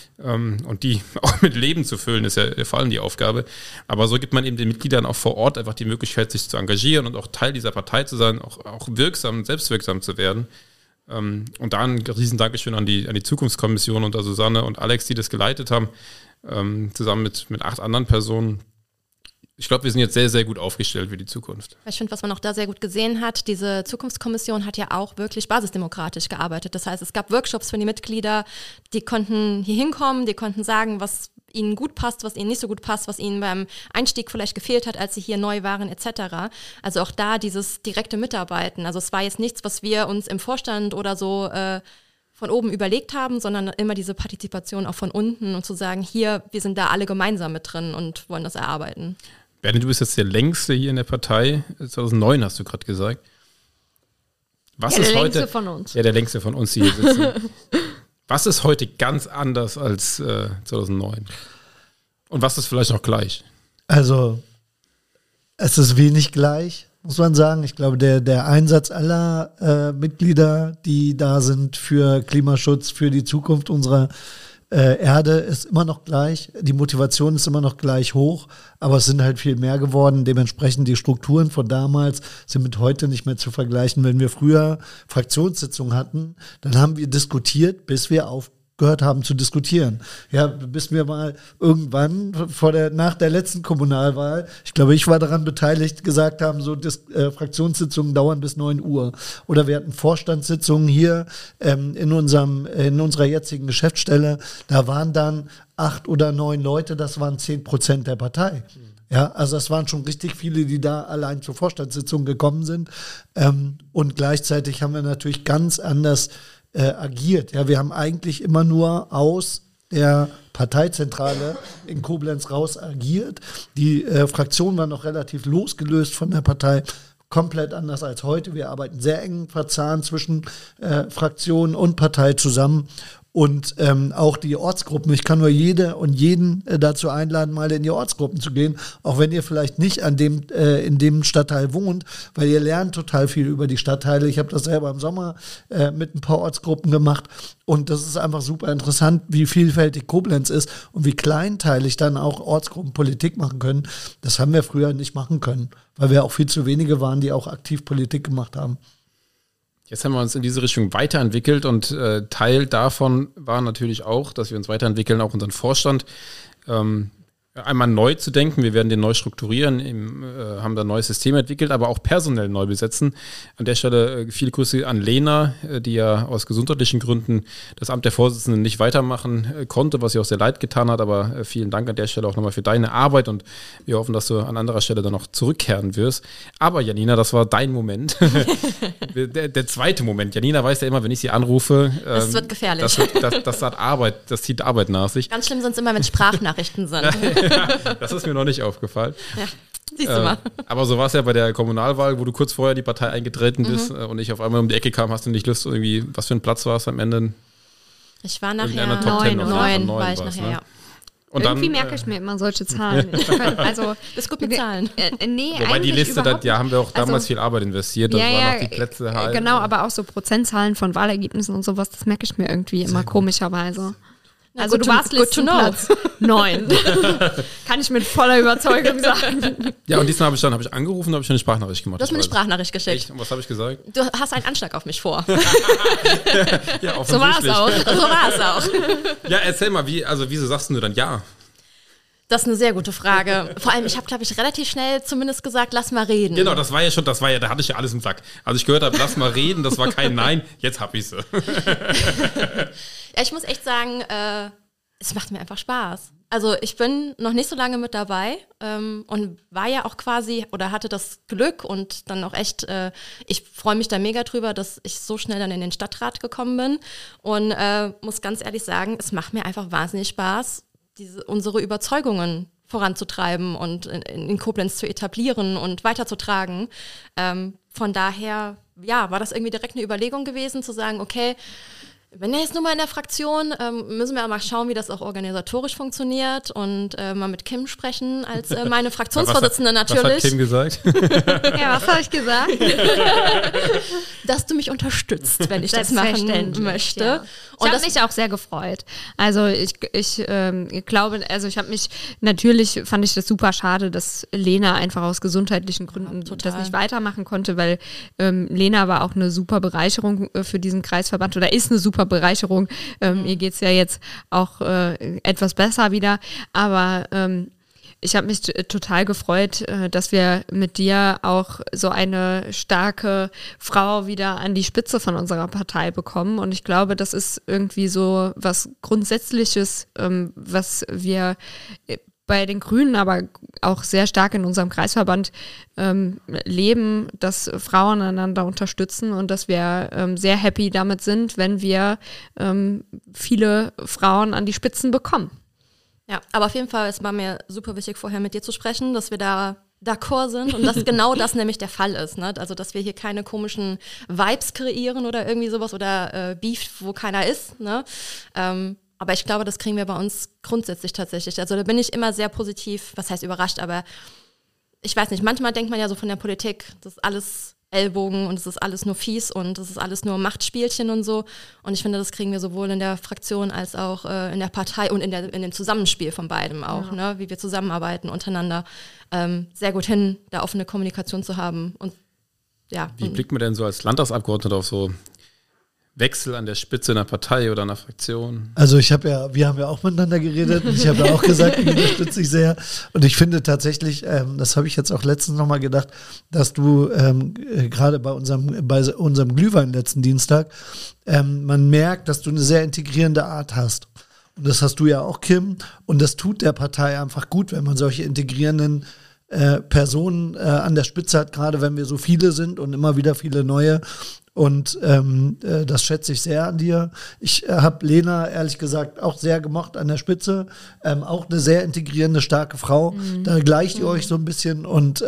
und die auch mit Leben zu füllen, ist ja vor allem die Aufgabe. Aber so gibt man eben den Mitgliedern auch vor Ort einfach die Möglichkeit, sich zu engagieren und auch Teil dieser Partei zu sein, auch selbstwirksam zu werden. Und da ein riesen Dankeschön an die Zukunftskommission unter Susanne und Alex, die das geleitet haben, zusammen mit 8 anderen Personen. Ich glaube, wir sind jetzt sehr, sehr gut aufgestellt für die Zukunft. Ich finde, was man auch da sehr gut gesehen hat, diese Zukunftskommission hat ja auch wirklich basisdemokratisch gearbeitet. Das heißt, es gab Workshops für die Mitglieder, die konnten hier hinkommen, die konnten sagen, was ihnen gut passt, was ihnen nicht so gut passt, was ihnen beim Einstieg vielleicht gefehlt hat, als sie hier neu waren, etc. Also auch da dieses direkte Mitarbeiten. Also es war jetzt nichts, was wir uns im Vorstand oder so von oben überlegt haben, sondern immer diese Partizipation auch von unten und zu sagen, hier, wir sind da alle gemeinsam mit drin und wollen das erarbeiten. Bernie, du bist jetzt der Längste hier in der Partei. 2009 hast du gerade gesagt. Was ist heute? Der Längste von uns. Ja, der Längste von uns, die hier sitzen. Was ist heute ganz anders als 2009? Und was ist vielleicht noch gleich? Also, es ist wenig gleich, muss man sagen. Ich glaube, der Einsatz aller Mitglieder, die da sind für Klimaschutz, für die Zukunft unserer Erde, ist immer noch gleich. Die Motivation ist immer noch gleich hoch, aber es sind halt viel mehr geworden. Dementsprechend die Strukturen von damals sind mit heute nicht mehr zu vergleichen. Wenn wir früher Fraktionssitzungen hatten, dann haben wir diskutiert, bis wir aufgehört haben zu diskutieren. Ja, bis wir mal irgendwann nach der letzten Kommunalwahl, ich glaube, ich war daran beteiligt, gesagt haben, so Fraktionssitzungen dauern bis 9 Uhr. Oder wir hatten Vorstandssitzungen hier in unserer jetzigen Geschäftsstelle. Da waren dann 8 oder 9 Leute, das waren 10% der Partei. Ja, also es waren schon richtig viele, die da allein zur Vorstandssitzung gekommen sind. Und gleichzeitig haben wir natürlich ganz anders agiert. Ja, wir haben eigentlich immer nur aus der Parteizentrale in Koblenz raus agiert. Die Fraktion war noch relativ losgelöst von der Partei, komplett anders als heute. Wir arbeiten sehr eng verzahnt zwischen Fraktion und Partei zusammen. Und auch die Ortsgruppen, ich kann nur jede und jeden dazu einladen, mal in die Ortsgruppen zu gehen, auch wenn ihr vielleicht nicht in dem Stadtteil wohnt, weil ihr lernt total viel über die Stadtteile. Ich habe das selber im Sommer mit ein paar Ortsgruppen gemacht und das ist einfach super interessant, wie vielfältig Koblenz ist und wie kleinteilig dann auch Ortsgruppen Politik machen können. Das haben wir früher nicht machen können, weil wir auch viel zu wenige waren, die auch aktiv Politik gemacht haben. Jetzt haben wir uns in diese Richtung weiterentwickelt und Teil davon war natürlich auch, dass wir uns weiterentwickeln, auch unseren Vorstand einmal neu zu denken. Wir werden den neu strukturieren, haben da ein neues System entwickelt, aber auch personell neu besetzen. An der Stelle viele Grüße an Lena, die ja aus gesundheitlichen Gründen das Amt der Vorsitzenden nicht weitermachen konnte, was ihr auch sehr leid getan hat, aber vielen Dank an der Stelle auch nochmal für deine Arbeit und wir hoffen, dass du an anderer Stelle dann noch zurückkehren wirst. Aber Janina, das war dein Moment. der zweite Moment. Janina weiß ja immer, wenn ich sie anrufe, das wird gefährlich. Das hat Arbeit, das zieht Arbeit nach sich. Ganz schlimm sind es immer, wenn Sprachnachrichten sind. Das ist mir noch nicht aufgefallen. Ja, siehst du mal. Aber so war es ja bei der Kommunalwahl, wo du kurz vorher die Partei eingetreten bist und ich auf einmal um die Ecke kam, hast du nicht Lust, irgendwie, was für ein Platz war es am Ende? Ich war nachher 9 war ich nachher, ja. Und irgendwie dann, merke ich mir immer solche Zahlen. Also, bist gut mit Zahlen. Nee, wobei die Liste, da haben wir auch damals viel Arbeit investiert. Das waren noch die Plätze halt. Genau, aber auch so Prozentzahlen von Wahlergebnissen und sowas, das merke ich mir irgendwie immer komischerweise. Also du warst Listenplatz 9. Kann ich mit voller Überzeugung sagen. Ja, und diesmal habe ich angerufen und habe ich eine Sprachnachricht gemacht. Du hast mir eine Sprachnachricht geschickt. Echt? Und was habe ich gesagt? Du hast einen Anschlag auf mich vor. Ja, So war es auch. Ja, erzähl mal, wieso sagst du dann ja? Das ist eine sehr gute Frage. Vor allem, ich habe, glaube ich, relativ schnell zumindest gesagt, lass mal reden. Genau, da hatte ich ja alles im Sack. Als ich gehört habe, lass mal reden, das war kein Nein, jetzt hab ich's. Ja, ich muss echt sagen, es macht mir einfach Spaß. Also ich bin noch nicht so lange mit dabei und war ja auch quasi oder hatte das Glück und dann auch echt, ich freue mich da mega drüber, dass ich so schnell dann in den Stadtrat gekommen bin und muss ganz ehrlich sagen, es macht mir einfach wahnsinnig Spaß, unsere Überzeugungen voranzutreiben und in Koblenz zu etablieren und weiterzutragen. Von daher, ja, war das irgendwie direkt eine Überlegung gewesen, zu sagen, okay, wenn er jetzt nur mal in der Fraktion, müssen wir mal schauen, wie das auch organisatorisch funktioniert und mal mit Kim sprechen als meine Fraktionsvorsitzende natürlich. Was hat Kim gesagt? Ja, was habe ich gesagt? Dass du mich unterstützt, wenn ich das machen möchte. Ja. Und ich habe mich auch sehr gefreut. Also ich glaube, also natürlich fand ich das super schade, dass Lena einfach aus gesundheitlichen Gründen das nicht weitermachen konnte, weil Lena war auch eine super Bereicherung für diesen Kreisverband oder ist eine super Bereicherung. Ihr geht's ja jetzt auch etwas besser wieder, aber ich habe mich total gefreut, dass wir mit dir auch so eine starke Frau wieder an die Spitze von unserer Partei bekommen. Und ich glaube, das ist irgendwie so was Grundsätzliches, was wir bei den Grünen, aber auch sehr stark in unserem Kreisverband leben, dass Frauen einander unterstützen und dass wir sehr happy damit sind, wenn wir viele Frauen an die Spitzen bekommen. Ja, aber auf jeden Fall, es war mir super wichtig, vorher mit dir zu sprechen, dass wir da d'accord sind und dass genau das nämlich der Fall ist. Ne? Also, dass wir hier keine komischen Vibes kreieren oder irgendwie sowas oder Beef, wo keiner ist. Ne? Aber ich glaube, das kriegen wir bei uns grundsätzlich tatsächlich. Also da bin ich immer sehr positiv, was heißt überrascht, aber ich weiß nicht, manchmal denkt man ja so von der Politik, das ist alles Ellbogen und es ist alles nur fies und es ist alles nur Machtspielchen und so. Und ich finde, das kriegen wir sowohl in der Fraktion als auch in der Partei und in dem Zusammenspiel von beidem auch, ne? Wie wir zusammenarbeiten untereinander, sehr gut hin, da offene Kommunikation zu haben. Und ja. Wie blickt man denn so als Landtagsabgeordneter auf so Wechsel an der Spitze einer Partei oder einer Fraktion? Also wir haben ja auch miteinander geredet und ich habe ja auch gesagt, ich unterstütze dich sehr. Und ich finde tatsächlich, das habe ich jetzt auch letztens nochmal gedacht, dass du gerade bei unserem Glühwein letzten Dienstag, man merkt, dass du eine sehr integrierende Art hast. Und das hast du ja auch, Kim. Und das tut der Partei einfach gut, wenn man solche integrierenden Personen an der Spitze hat, gerade wenn wir so viele sind und immer wieder viele neue. Und das schätze ich sehr an dir. Ich habe Lena, ehrlich gesagt, auch sehr gemocht an der Spitze. Auch eine sehr integrierende, starke Frau. Da gleicht ihr euch so ein bisschen und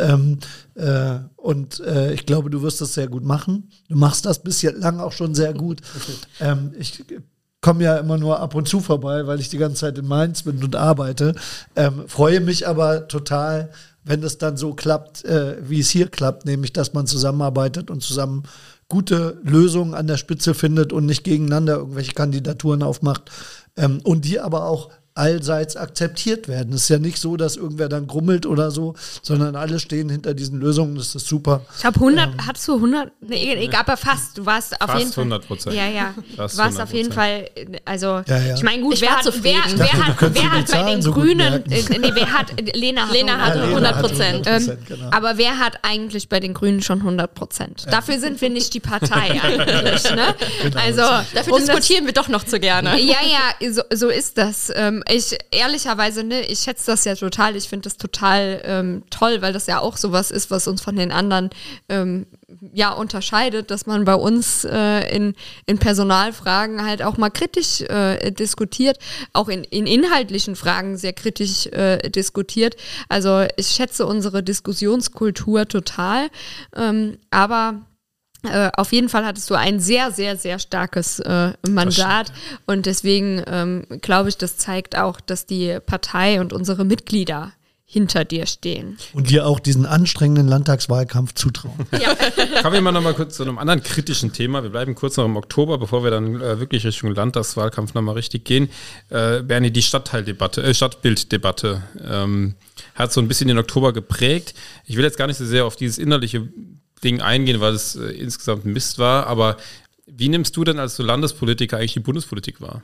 ich glaube, du wirst das sehr gut machen. Du machst das bislang auch schon sehr gut. Ich komme ja immer nur ab und zu vorbei, weil ich die ganze Zeit in Mainz bin und arbeite. Freue mich aber total, wenn es dann so klappt, wie es hier klappt, nämlich, dass man zusammenarbeitet und zusammen gute Lösungen an der Spitze findet und nicht gegeneinander irgendwelche Kandidaturen aufmacht und die aber auch allseits akzeptiert werden. Es ist ja nicht so, dass irgendwer dann grummelt oder so, sondern alle stehen hinter diesen Lösungen, das ist super. Ich habe 100, hattest du 100? Nee, aber fast. Du warst auf jeden Fall. 100%. Ja. Du warst auf jeden Fall, also, ja. ich meine, gut, wer hat bei den Grünen, Lena hat 100%. Genau. Aber wer hat eigentlich bei den Grünen schon 100%? Dafür sind wir nicht die Partei eigentlich, ne? Genau, Also, dafür diskutieren wir doch noch zu gerne. Ja, so ist das. Ich ehrlicherweise, ne, ich schätze das ja total. Ich finde das total toll, weil das ja auch sowas ist, was uns von den anderen unterscheidet, dass man bei uns in Personalfragen halt auch mal kritisch diskutiert, auch in inhaltlichen Fragen sehr kritisch diskutiert. Also ich schätze unsere Diskussionskultur total, aber auf jeden Fall hattest du ein sehr, sehr, sehr starkes Mandat und deswegen glaube ich, das zeigt auch, dass die Partei und unsere Mitglieder hinter dir stehen. Und dir auch diesen anstrengenden Landtagswahlkampf zutrauen. Ja. Kommen wir mal noch mal kurz zu einem anderen kritischen Thema. Wir bleiben kurz noch im Oktober, bevor wir dann wirklich Richtung Landtagswahlkampf nochmal richtig gehen. Bernie, die Stadtbilddebatte hat so ein bisschen den Oktober geprägt. Ich will jetzt gar nicht so sehr auf dieses innerliche Ding eingehen, weil es insgesamt Mist war, aber wie nimmst du denn als Landespolitiker eigentlich die Bundespolitik wahr?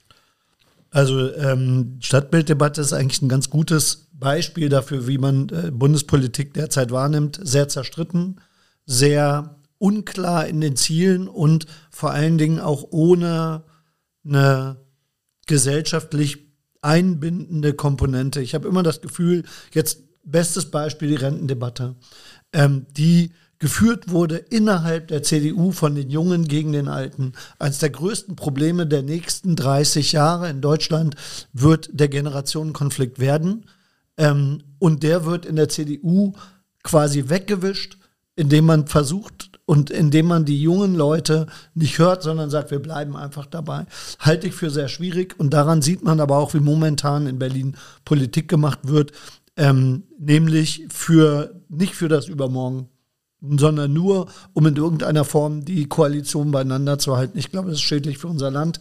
Also Stadtbilddebatte ist eigentlich ein ganz gutes Beispiel dafür, wie man Bundespolitik derzeit wahrnimmt. Sehr zerstritten, sehr unklar in den Zielen und vor allen Dingen auch ohne eine gesellschaftlich einbindende Komponente. Ich habe immer das Gefühl, jetzt bestes Beispiel die Rentendebatte, die geführt wurde innerhalb der CDU von den Jungen gegen den Alten. Eines der größten Probleme der nächsten 30 Jahre in Deutschland wird der Generationenkonflikt werden. Und der wird in der CDU quasi weggewischt, indem man versucht und indem man die jungen Leute nicht hört, sondern sagt, wir bleiben einfach dabei. Halte ich für sehr schwierig. Und daran sieht man aber auch, wie momentan in Berlin Politik gemacht wird, nämlich nicht für das Übermorgen, sondern nur, um in irgendeiner Form die Koalition beieinander zu halten. Ich glaube, das ist schädlich für unser Land.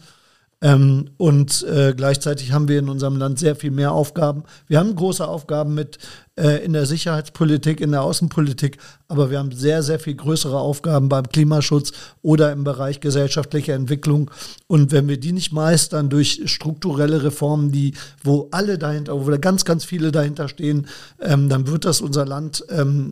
Und gleichzeitig haben wir in unserem Land sehr viel mehr Aufgaben. Wir haben große Aufgaben in der Sicherheitspolitik, in der Außenpolitik, aber wir haben sehr, sehr viel größere Aufgaben beim Klimaschutz oder im Bereich gesellschaftlicher Entwicklung. Und wenn wir die nicht meistern durch strukturelle Reformen, wo alle dahinter, wo ganz, ganz viele dahinter stehen, dann wird das unser Land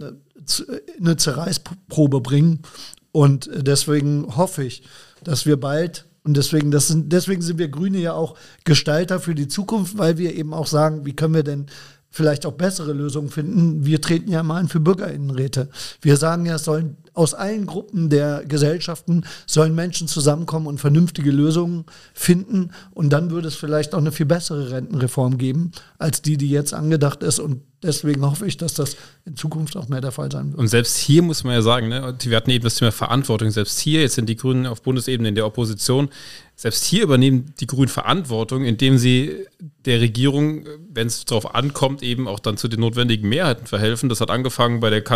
eine Zerreißprobe bringen. Und deswegen hoffe ich, dass wir bald, und deswegen sind wir Grüne ja auch Gestalter für die Zukunft, weil wir eben auch sagen, wie können wir denn vielleicht auch bessere Lösungen finden. Wir treten ja mal ein für BürgerInnenräte. Wir sagen ja, es sollen aus allen Gruppen der Gesellschaften sollen Menschen zusammenkommen und vernünftige Lösungen finden. Und dann würde es vielleicht auch eine viel bessere Rentenreform geben, als die jetzt angedacht ist. Und deswegen hoffe ich, dass das in Zukunft auch mehr der Fall sein wird. Und selbst hier muss man ja sagen, ne, wir hatten eben das Thema Verantwortung, selbst hier, jetzt sind die Grünen auf Bundesebene in der Opposition, selbst hier übernehmen die Grünen Verantwortung, indem sie der Regierung, wenn es darauf ankommt, eben auch dann zu den notwendigen Mehrheiten verhelfen. Das hat angefangen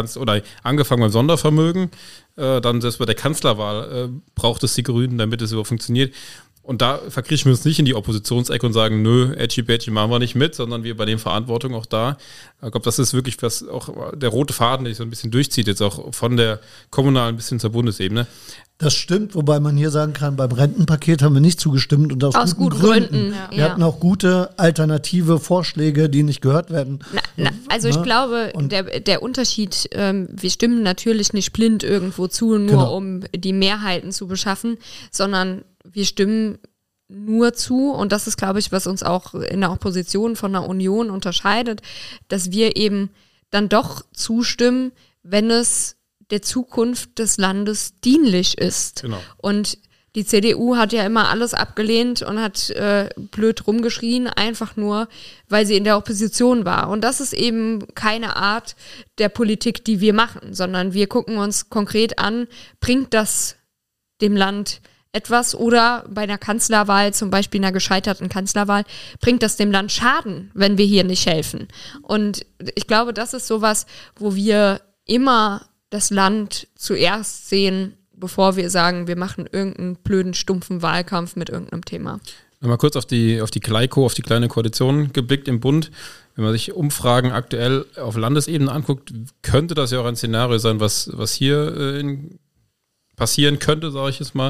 beim Sondervermögen, dann selbst bei der Kanzlerwahl braucht es die Grünen, damit es überhaupt funktioniert. Und da verkriechen wir uns nicht in die Oppositionsecke und sagen, nö, Edgy-Badgy machen wir nicht mit, sondern wir übernehmen Verantwortung auch da. Ich glaube, das ist wirklich was auch der rote Faden, der sich so ein bisschen durchzieht, jetzt auch von der kommunalen bis hin zur Bundesebene. Das stimmt, wobei man hier sagen kann, beim Rentenpaket haben wir nicht zugestimmt und aus guten Gründen. Ja. Wir hatten auch gute alternative Vorschläge, die nicht gehört werden. Ich glaube, der Unterschied, wir stimmen natürlich nicht blind irgendwo zu, nur um die Mehrheiten zu beschaffen, sondern wir stimmen nur zu, und das ist, glaube ich, was uns auch in der Opposition von der Union unterscheidet, dass wir eben dann doch zustimmen, wenn es der Zukunft des Landes dienlich ist. Genau. Und die CDU hat ja immer alles abgelehnt und hat blöd rumgeschrien, einfach nur, weil sie in der Opposition war. Und das ist eben keine Art der Politik, die wir machen, sondern wir gucken uns konkret an, bringt das dem Land etwas, oder bei einer Kanzlerwahl, zum Beispiel einer gescheiterten Kanzlerwahl, bringt das dem Land Schaden, wenn wir hier nicht helfen. Und ich glaube, das ist sowas, wo wir immer das Land zuerst sehen, bevor wir sagen, wir machen irgendeinen blöden, stumpfen Wahlkampf mit irgendeinem Thema. Mal kurz auf die Kleiko, auf die kleine Koalition geblickt im Bund. Wenn man sich Umfragen aktuell auf Landesebene anguckt, könnte das ja auch ein Szenario sein, was hier passieren könnte, sage ich jetzt mal.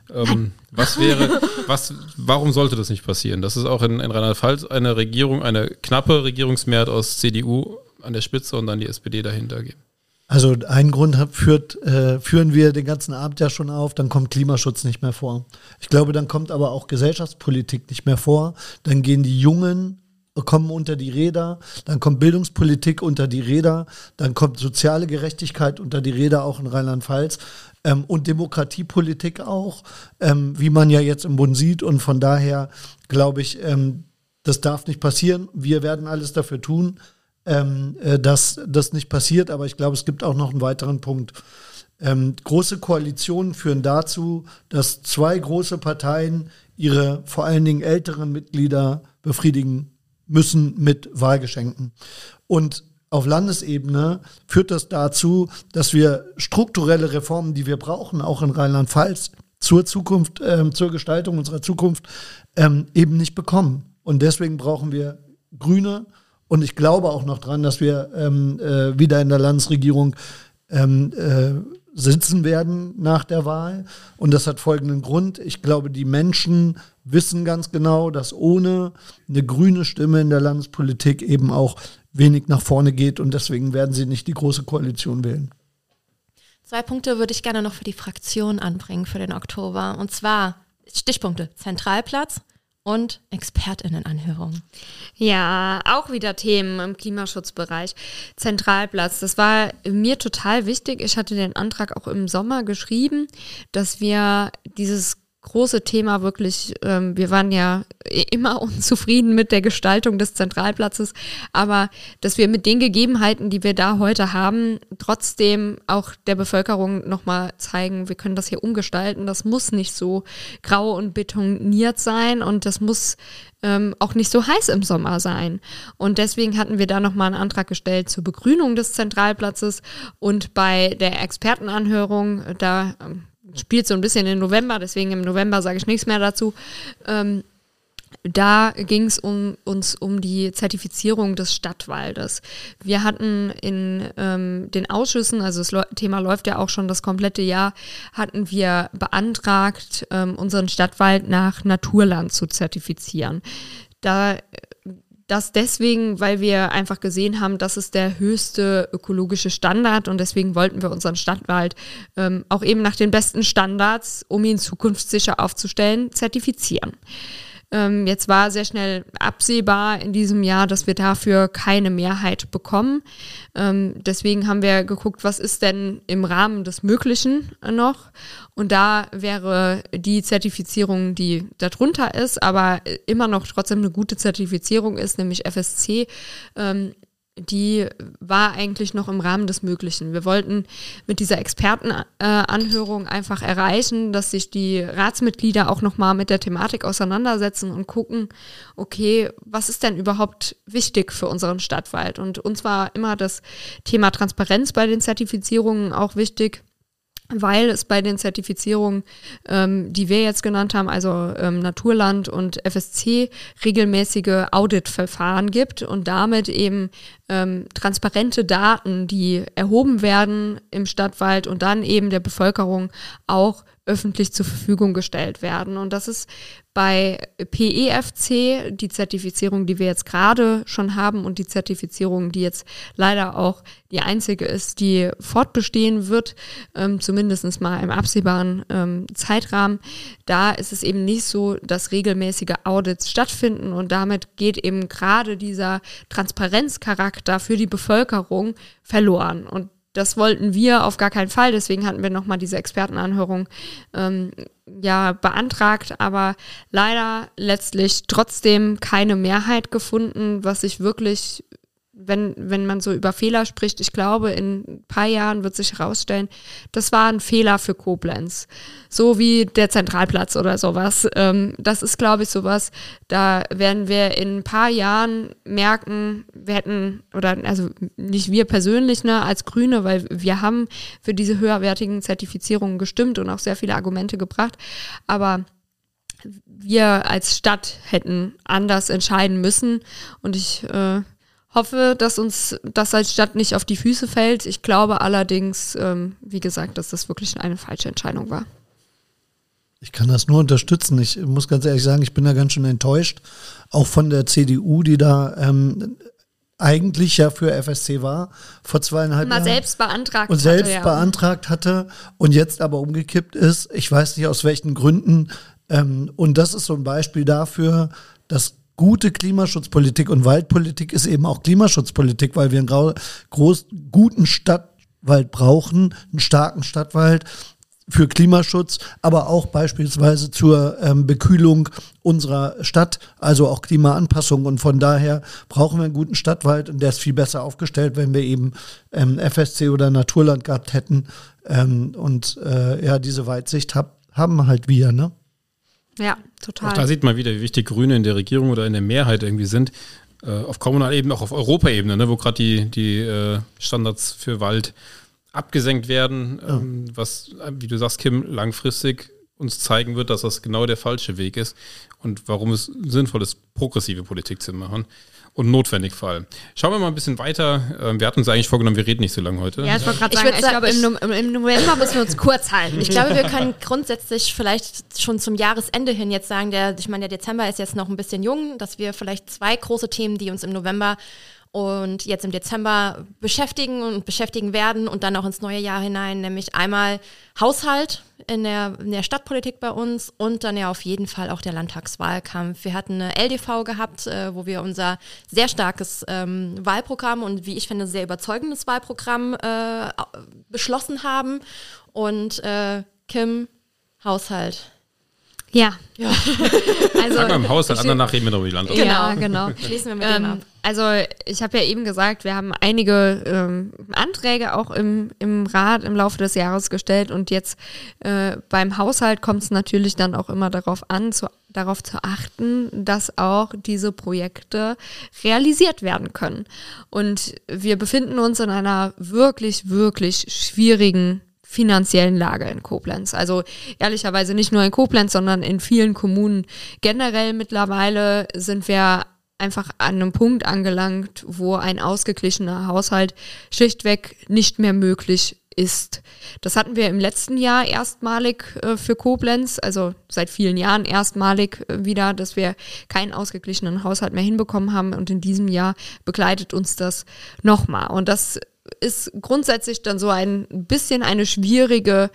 Warum sollte das nicht passieren? Das ist auch in Rheinland-Pfalz eine Regierung, eine knappe Regierungsmehrheit aus CDU an der Spitze und dann die SPD dahinter geben. Also einen Grund führen wir den ganzen Abend ja schon auf, dann kommt Klimaschutz nicht mehr vor. Ich glaube, dann kommt aber auch Gesellschaftspolitik nicht mehr vor. Dann gehen die Jungen, kommen unter die Räder, dann kommt Bildungspolitik unter die Räder, dann kommt soziale Gerechtigkeit unter die Räder, auch in Rheinland-Pfalz, und Demokratiepolitik auch, wie man ja jetzt im Bund sieht. Und von daher glaube ich, das darf nicht passieren. Wir werden alles dafür tun, dass das nicht passiert, aber ich glaube, es gibt auch noch einen weiteren Punkt. Große Koalitionen führen dazu, dass zwei große Parteien ihre vor allen Dingen älteren Mitglieder befriedigen müssen mit Wahlgeschenken. Und auf Landesebene führt das dazu, dass wir strukturelle Reformen, die wir brauchen, auch in Rheinland-Pfalz, zur Zukunft, zur Gestaltung unserer Zukunft, eben nicht bekommen. Und deswegen brauchen wir Grüne. Und ich glaube auch noch dran, dass wir wieder in der Landesregierung sitzen werden nach der Wahl. Und das hat folgenden Grund. Ich glaube, die Menschen wissen ganz genau, dass ohne eine grüne Stimme in der Landespolitik eben auch wenig nach vorne geht. Und deswegen werden sie nicht die Große Koalition wählen. 2 Punkte würde ich gerne noch für die Fraktion anbringen für den Oktober. Und zwar Stichpunkte: Zentralplatz und ExpertInnen-Anhörung. Ja, auch wieder Themen im Klimaschutzbereich. Zentralplatz, das war mir total wichtig. Ich hatte den Antrag auch im Sommer geschrieben, dass wir dieses große Thema wirklich, wir waren ja immer unzufrieden mit der Gestaltung des Zentralplatzes, aber dass wir mit den Gegebenheiten, die wir da heute haben, trotzdem auch der Bevölkerung nochmal zeigen, wir können das hier umgestalten, das muss nicht so grau und betoniert sein und das muss auch nicht so heiß im Sommer sein. Und deswegen hatten wir da nochmal einen Antrag gestellt zur Begrünung des Zentralplatzes und bei der Expertenanhörung, da spielt so ein bisschen im November, deswegen im November sage ich nichts mehr dazu. Da ging es uns um die Zertifizierung des Stadtwaldes. Wir hatten in den Ausschüssen, also das Thema läuft ja auch schon das komplette Jahr, hatten wir beantragt, unseren Stadtwald nach Naturland zu zertifizieren. Das deswegen, weil wir einfach gesehen haben, das ist der höchste ökologische Standard und deswegen wollten wir unseren Stadtwald auch eben nach den besten Standards, um ihn zukunftssicher aufzustellen, zertifizieren. Jetzt war sehr schnell absehbar in diesem Jahr, dass wir dafür keine Mehrheit bekommen. Deswegen haben wir geguckt, was ist denn im Rahmen des Möglichen noch? Und da wäre die Zertifizierung, die darunter ist, aber immer noch trotzdem eine gute Zertifizierung ist, nämlich FSC, die war eigentlich noch im Rahmen des Möglichen. Wir wollten mit dieser Expertenanhörung einfach erreichen, dass sich die Ratsmitglieder auch nochmal mit der Thematik auseinandersetzen und gucken, okay, was ist denn überhaupt wichtig für unseren Stadtwald? Und uns war immer das Thema Transparenz bei den Zertifizierungen auch wichtig, weil es bei den Zertifizierungen, die wir jetzt genannt haben, also Naturland und FSC, regelmäßige Auditverfahren gibt und damit eben transparente Daten, die erhoben werden im Stadtwald und dann eben der Bevölkerung auch öffentlich zur Verfügung gestellt werden. Und das ist bei PEFC, die Zertifizierung, die wir jetzt gerade schon haben und die Zertifizierung, die jetzt leider auch die einzige ist, die fortbestehen wird, zumindest mal im absehbaren Zeitrahmen. Da ist es eben nicht so, dass regelmäßige Audits stattfinden und damit geht eben gerade dieser Transparenzcharakter für die Bevölkerung verloren. Und das wollten wir auf gar keinen Fall, deswegen hatten wir nochmal diese Expertenanhörung beantragt, aber leider letztlich trotzdem keine Mehrheit gefunden, was sich wirklich, wenn man so über Fehler spricht, ich glaube, in ein paar Jahren wird sich herausstellen, das war ein Fehler für Koblenz. So wie der Zentralplatz oder sowas. Das ist, glaube ich, sowas, da werden wir in ein paar Jahren merken, wir hätten, oder also nicht wir persönlich, als Grüne, weil wir haben für diese höherwertigen Zertifizierungen gestimmt und auch sehr viele Argumente gebracht, aber wir als Stadt hätten anders entscheiden müssen und ich hoffe, dass uns das als Stadt nicht auf die Füße fällt. Ich glaube allerdings, wie gesagt, dass das wirklich eine falsche Entscheidung war. Ich kann das nur unterstützen. Ich muss ganz ehrlich sagen, ich bin da ganz schön enttäuscht, auch von der CDU, die da eigentlich ja für FSC war, vor 2,5 Jahren. Mal selbst beantragt und selbst beantragt hatte und jetzt aber umgekippt ist. Ich weiß nicht, aus welchen Gründen. Und das ist so ein Beispiel dafür, dass gute Klimaschutzpolitik und Waldpolitik ist eben auch Klimaschutzpolitik, weil wir einen guten Stadtwald brauchen, einen starken Stadtwald für Klimaschutz, aber auch beispielsweise zur Bekühlung unserer Stadt, also auch Klimaanpassung. Und von daher brauchen wir einen guten Stadtwald und der ist viel besser aufgestellt, wenn wir eben FSC oder Naturland gehabt hätten. Diese Weitsicht haben halt wir, ne? Ja, total. Auch da sieht man wieder, wie wichtig Grüne in der Regierung oder in der Mehrheit irgendwie sind. auf kommunaler Ebene, auch auf Europaebene, ne, wo gerade die Standards für Wald abgesenkt werden, was, wie du sagst, Kim, langfristig uns zeigen wird, dass das genau der falsche Weg ist und warum es sinnvoll ist, progressive Politik zu machen. Und notwendig vor allem. Schauen wir mal ein bisschen weiter. Wir hatten uns eigentlich vorgenommen, wir reden nicht so lange heute. Ja, ich wollte gerade sagen, ich glaube, im November müssen wir uns kurz halten. Ich glaube, wir können grundsätzlich vielleicht schon zum Jahresende hin jetzt sagen, der Dezember ist jetzt noch ein bisschen jung, dass wir vielleicht 2 große Themen, die uns im November und jetzt im Dezember beschäftigen werden und dann auch ins neue Jahr hinein, nämlich einmal Haushalt in der Stadtpolitik bei uns und dann ja auf jeden Fall auch der Landtagswahlkampf. Wir hatten eine LDV gehabt, wo wir unser sehr starkes Wahlprogramm und wie ich finde sehr überzeugendes Wahlprogramm beschlossen haben und Kim, Haushalt. Ja. Also, sag mal im Haushalt, danach reden wir noch über die Landtagswahl. Ja, genau. Schließen wir mit dem ab. Also ich habe ja eben gesagt, wir haben einige Anträge auch im Rat im Laufe des Jahres gestellt und jetzt beim Haushalt kommt es natürlich dann auch immer darauf an, darauf zu achten, dass auch diese Projekte realisiert werden können. Und wir befinden uns in einer wirklich, wirklich schwierigen finanziellen Lage in Koblenz. Also ehrlicherweise nicht nur in Koblenz, sondern in vielen Kommunen generell mittlerweile sind wir einfach an einem Punkt angelangt, wo ein ausgeglichener Haushalt schlichtweg nicht mehr möglich ist. Das hatten wir im letzten Jahr erstmalig für Koblenz, also seit vielen Jahren erstmalig wieder, dass wir keinen ausgeglichenen Haushalt mehr hinbekommen haben und in diesem Jahr begleitet uns das nochmal. Und das ist grundsätzlich dann so ein bisschen eine schwierige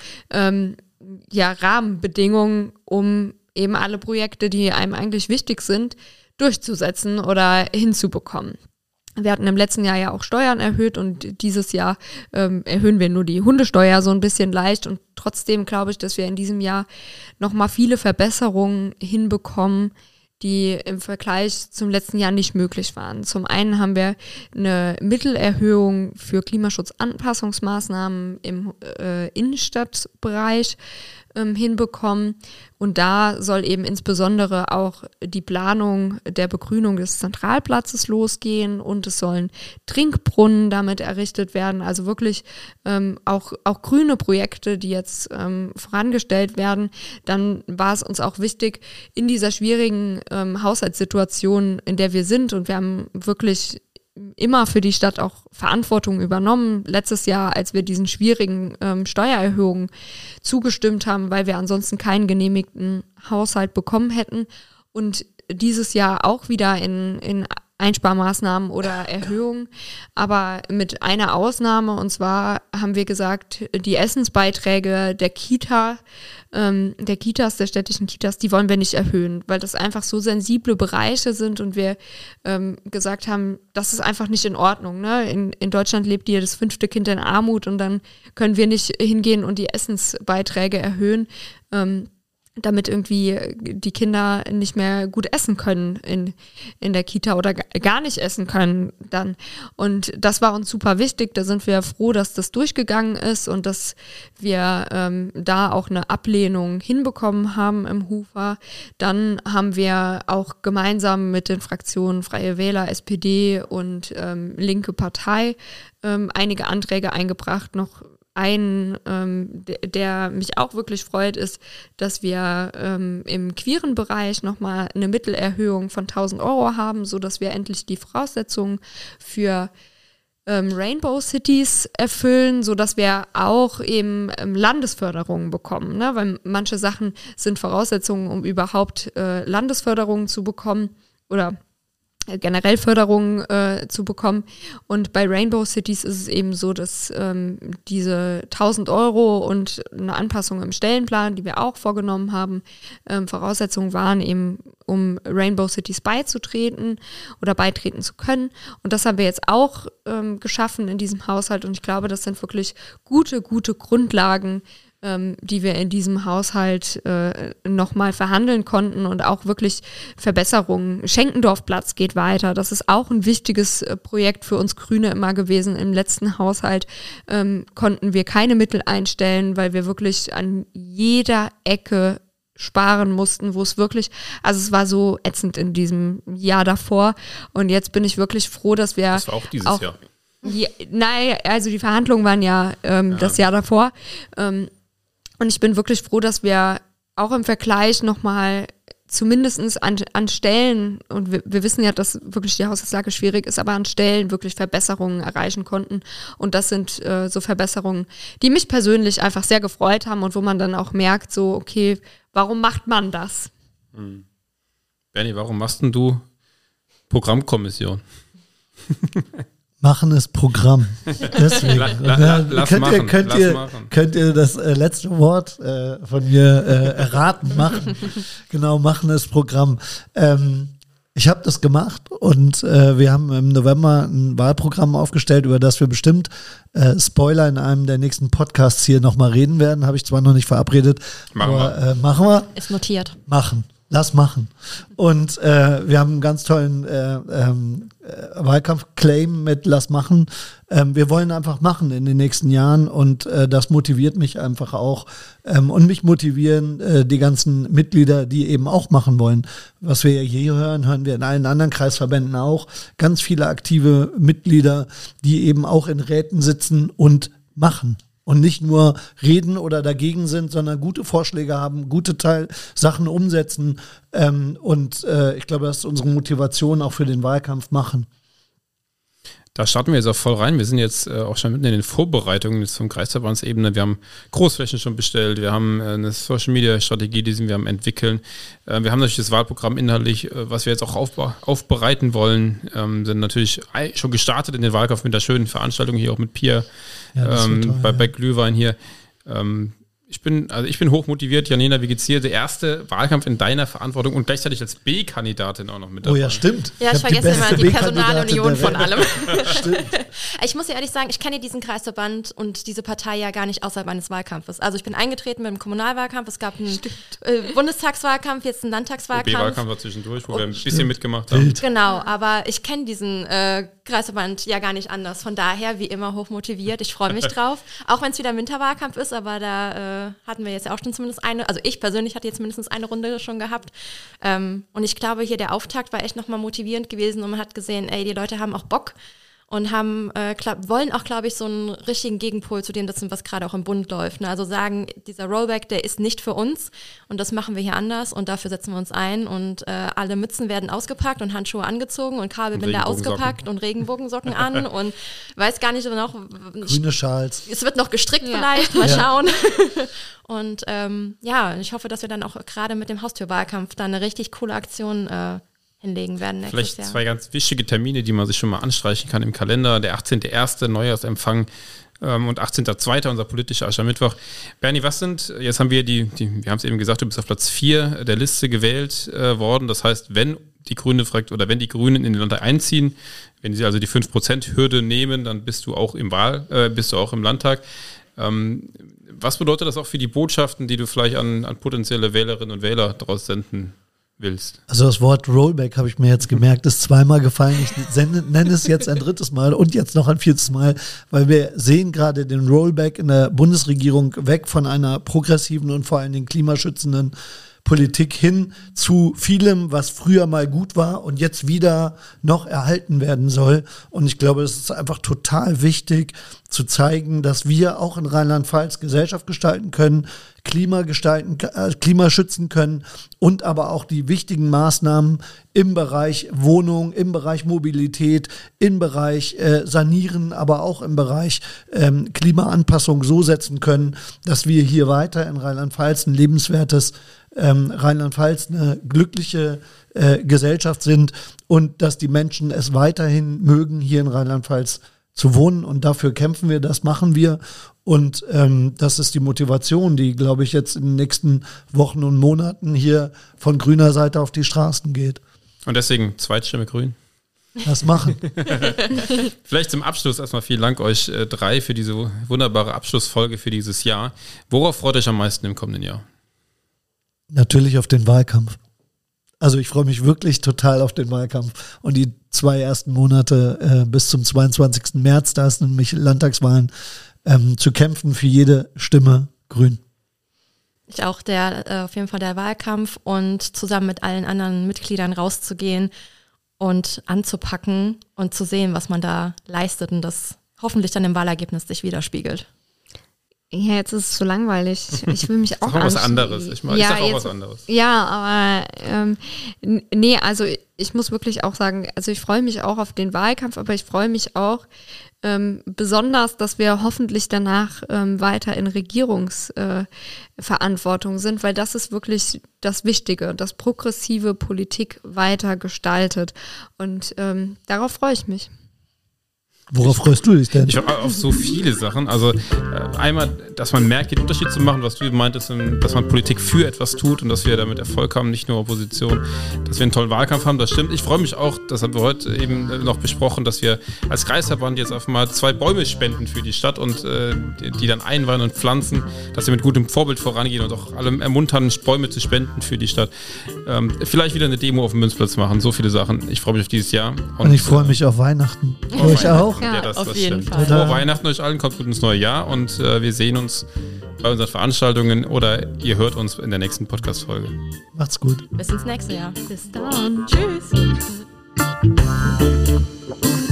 Rahmenbedingung, um eben alle Projekte, die einem eigentlich wichtig sind, durchzusetzen oder hinzubekommen. Wir hatten im letzten Jahr ja auch Steuern erhöht und dieses Jahr erhöhen wir nur die Hundesteuer so ein bisschen leicht und trotzdem glaube ich, dass wir in diesem Jahr nochmal viele Verbesserungen hinbekommen, die im Vergleich zum letzten Jahr nicht möglich waren. Zum einen haben wir eine Mittelerhöhung für Klimaschutzanpassungsmaßnahmen im Innenstadtbereich hinbekommen. Und da soll eben insbesondere auch die Planung der Begrünung des Zentralplatzes losgehen und es sollen Trinkbrunnen damit errichtet werden. Also wirklich auch grüne Projekte, die jetzt vorangestellt werden. Dann war es uns auch wichtig, in dieser schwierigen Haushaltssituation, in der wir sind, und wir haben wirklich immer für die Stadt auch Verantwortung übernommen. Letztes Jahr, als wir diesen schwierigen Steuererhöhungen zugestimmt haben, weil wir ansonsten keinen genehmigten Haushalt bekommen hätten. Und dieses Jahr auch wieder in Einsparmaßnahmen oder Erhöhungen, aber mit einer Ausnahme, und zwar haben wir gesagt, die Essensbeiträge der Kitas, der städtischen Kitas, die wollen wir nicht erhöhen, weil das einfach so sensible Bereiche sind und wir gesagt haben, das ist einfach nicht in Ordnung. Ne? In Deutschland lebt jedes 5. Kind in Armut und dann können wir nicht hingehen und die Essensbeiträge erhöhen, damit irgendwie die Kinder nicht mehr gut essen können in der Kita oder gar nicht essen können dann. Und das war uns super wichtig. Da sind wir froh, dass das durchgegangen ist und dass wir da auch eine Ablehnung hinbekommen haben im Hufer. Dann haben wir auch gemeinsam mit den Fraktionen Freie Wähler, SPD und Linke Partei einige Anträge eingebracht, noch ein, der mich auch wirklich freut, ist, dass wir im queeren Bereich nochmal eine Mittelerhöhung von 1.000 € haben, sodass wir endlich die Voraussetzungen für Rainbow Cities erfüllen, sodass wir auch eben Landesförderungen bekommen, ne? Weil manche Sachen sind Voraussetzungen, um überhaupt Landesförderungen zu bekommen oder generell Förderungen zu bekommen. Und bei Rainbow Cities ist es eben so, dass diese 1.000 € und eine Anpassung im Stellenplan, die wir auch vorgenommen haben, Voraussetzungen waren eben, um Rainbow Cities beizutreten oder beitreten zu können. Und das haben wir jetzt auch geschaffen in diesem Haushalt. Und ich glaube, das sind wirklich gute Grundlagen, die wir in diesem Haushalt nochmal verhandeln konnten und auch wirklich Verbesserungen. Schenkendorfplatz geht weiter. Das ist auch ein wichtiges Projekt für uns Grüne immer gewesen. Im letzten Haushalt konnten wir keine Mittel einstellen, weil wir wirklich an jeder Ecke sparen mussten, wo es wirklich, also es war so ätzend in diesem Jahr davor und jetzt bin ich wirklich froh, dass wir Das war auch dieses Jahr. Nein, also die Verhandlungen waren ja das Jahr davor und ich bin wirklich froh, dass wir auch im Vergleich nochmal zumindest an Stellen, und wir wissen ja, dass wirklich die Haushaltslage schwierig ist, aber an Stellen wirklich Verbesserungen erreichen konnten. Und das sind so Verbesserungen, die mich persönlich einfach sehr gefreut haben und wo man dann auch merkt, so, okay, warum macht man das? Bernie, warum machst denn du Programmkommission? Machen ist Programm. Deswegen. Lass machen. Könnt ihr das letzte Wort von mir erraten? Machen. Genau, machen ist Programm. Ich habe das gemacht und wir haben im November ein Wahlprogramm aufgestellt, über das wir bestimmt, Spoiler, in einem der nächsten Podcasts hier nochmal reden werden. Habe ich zwar noch nicht verabredet, machen wir. Ist notiert. Machen. Lass machen. Und wir haben einen ganz tollen Wahlkampf-Claim mit Lass machen. Wir wollen einfach machen in den nächsten Jahren und das motiviert mich einfach auch. Und mich motivieren die ganzen Mitglieder, die eben auch machen wollen. Was wir ja hier hören wir in allen anderen Kreisverbänden auch. Ganz viele aktive Mitglieder, die eben auch in Räten sitzen und machen. Und nicht nur reden oder dagegen sind, sondern gute Vorschläge haben, gute Sachen umsetzen. Ich glaube, das ist unsere Motivation auch für den Wahlkampf machen. Da starten wir jetzt auch voll rein. Wir sind jetzt auch schon mitten in den Vorbereitungen jetzt vom Kreisverbandsebene. Wir haben Großflächen schon bestellt. Wir haben eine Social-Media-Strategie, die sind wir am entwickeln. Wir haben natürlich das Wahlprogramm inhaltlich, was wir jetzt auch aufbereiten wollen. Sind natürlich schon gestartet in den Wahlkampf mit der schönen Veranstaltung hier auch mit Pia bei Glühwein hier. Ich bin hoch motiviert. Janina, wie geht's dir? Der erste Wahlkampf in deiner Verantwortung und gleichzeitig als B-Kandidatin auch noch mit dabei. Oh ja, stimmt. Ja, ich vergesse immer die Personalunion von allem. Stimmt. Ich muss ja ehrlich sagen, ich kenne diesen Kreisverband und diese Partei ja gar nicht außerhalb meines Wahlkampfes. Also ich bin eingetreten mit dem Kommunalwahlkampf, es gab einen Bundestagswahlkampf, jetzt einen Landtagswahlkampf. OB-Wahlkampf war zwischendurch, wo wir ein bisschen mitgemacht haben. Genau, aber ich kenne diesen Kreisverband ja gar nicht anders. Von daher, wie immer, hochmotiviert. Ich freue mich drauf. Auch wenn es wieder Winterwahlkampf ist, aber da hatten wir jetzt ja auch schon zumindest also ich persönlich hatte jetzt mindestens eine Runde schon gehabt. Und ich glaube, hier der Auftakt war echt nochmal motivierend gewesen und man hat gesehen, ey, die Leute haben auch Bock und wollen auch, glaube ich, so einen richtigen Gegenpol zu dem, was gerade auch im Bund läuft. Ne? Also sagen, dieser Rollback, der ist nicht für uns und das machen wir hier anders und dafür setzen wir uns ein und alle Mützen werden ausgepackt und Handschuhe angezogen und Kabelbinder ausgepackt und Regenbogensocken an und weiß gar nicht noch. Grüne Schals. Es wird noch gestrickt vielleicht, mal schauen. Und ich hoffe, dass wir dann auch gerade mit dem Haustürwahlkampf dann eine richtig coole Aktion hinlegen werden nächstes Vielleicht Jahr. 2 ganz wichtige Termine, die man sich schon mal anstreichen kann im Kalender. Der 18.01. Neujahrsempfang und 18.02. unser politischer Aschermittwoch. Bernie, was sind, jetzt haben wir wir haben es eben gesagt, du bist auf Platz 4 der Liste gewählt worden. Das heißt, wenn die Grünen in den Landtag einziehen, wenn sie also die 5%-Hürde nehmen, dann bist du auch im Landtag. Was bedeutet das auch für die Botschaften, die du vielleicht an potenzielle Wählerinnen und Wähler daraus senden willst? Also das Wort Rollback habe ich mir jetzt gemerkt, ist 2-mal gefallen. Ich nenne es jetzt ein 3. Mal und jetzt noch ein 4. Mal, weil wir sehen gerade den Rollback in der Bundesregierung weg von einer progressiven und vor allen Dingen klimaschützenden Politik hin zu vielem, was früher mal gut war und jetzt wieder noch erhalten werden soll. Und ich glaube, es ist einfach total wichtig zu zeigen, dass wir auch in Rheinland-Pfalz Gesellschaft gestalten können, Klima schützen können und aber auch die wichtigen Maßnahmen im Bereich Wohnung, im Bereich Mobilität, im Bereich Sanieren, aber auch im Bereich Klimaanpassung so setzen können, dass wir hier weiter in Rheinland-Pfalz ein lebenswertes Rheinland-Pfalz eine glückliche Gesellschaft sind und dass die Menschen es weiterhin mögen, hier in Rheinland-Pfalz zu wohnen und dafür kämpfen wir, das machen wir und das ist die Motivation, die, glaube ich, jetzt in den nächsten Wochen und Monaten hier von grüner Seite auf die Straßen geht. Und deswegen Zweitstimme Grün. Das machen. Vielleicht zum Abschluss erstmal vielen Dank euch 3 für diese wunderbare Abschlussfolge für dieses Jahr. Worauf freut euch am meisten im kommenden Jahr? Natürlich auf den Wahlkampf. Also ich freue mich wirklich total auf den Wahlkampf und die 2 ersten Monate bis zum 22. März, da ist nämlich Landtagswahlen, zu kämpfen für jede Stimme Grün. Ich auch, auf jeden Fall der Wahlkampf und zusammen mit allen anderen Mitgliedern rauszugehen und anzupacken und zu sehen, was man da leistet und das hoffentlich dann im Wahlergebnis sich widerspiegelt. Ja, jetzt ist es so langweilig. Ich will mich auch was anderes. Ich sag auch was anderes. Ja, aber nee, also ich muss wirklich auch sagen, also ich freue mich auch auf den Wahlkampf, aber ich freue mich auch besonders, dass wir hoffentlich danach weiter in Regierungsverantwortung sind, weil das ist wirklich das Wichtige, dass progressive Politik weiter gestaltet. Und darauf freue ich mich. Worauf freust du dich denn? Ich habe auf so viele Sachen. Also einmal, dass man merkt, den Unterschied zu machen, was du meintest, dass man Politik für etwas tut und dass wir damit Erfolg haben, nicht nur Opposition, dass wir einen tollen Wahlkampf haben, das stimmt. Ich freue mich auch, das haben wir heute eben noch besprochen, dass wir als Kreisverband jetzt auf mal 2 Bäume spenden für die Stadt und die dann einweihen und pflanzen, dass wir mit gutem Vorbild vorangehen und auch alle ermuntern, Bäume zu spenden für die Stadt. Vielleicht wieder eine Demo auf dem Münzplatz machen, so viele Sachen. Ich freue mich auf dieses Jahr. Und ich freue mich auf Weihnachten. Euch auch? Ja, das auf jeden stimmt. Fall. Frohe Weihnachten euch allen, kommt gut ins neue Jahr und wir sehen uns bei unseren Veranstaltungen oder ihr hört uns in der nächsten Podcast-Folge. Macht's gut. Bis ins nächste Jahr. Bis dann. Tschüss.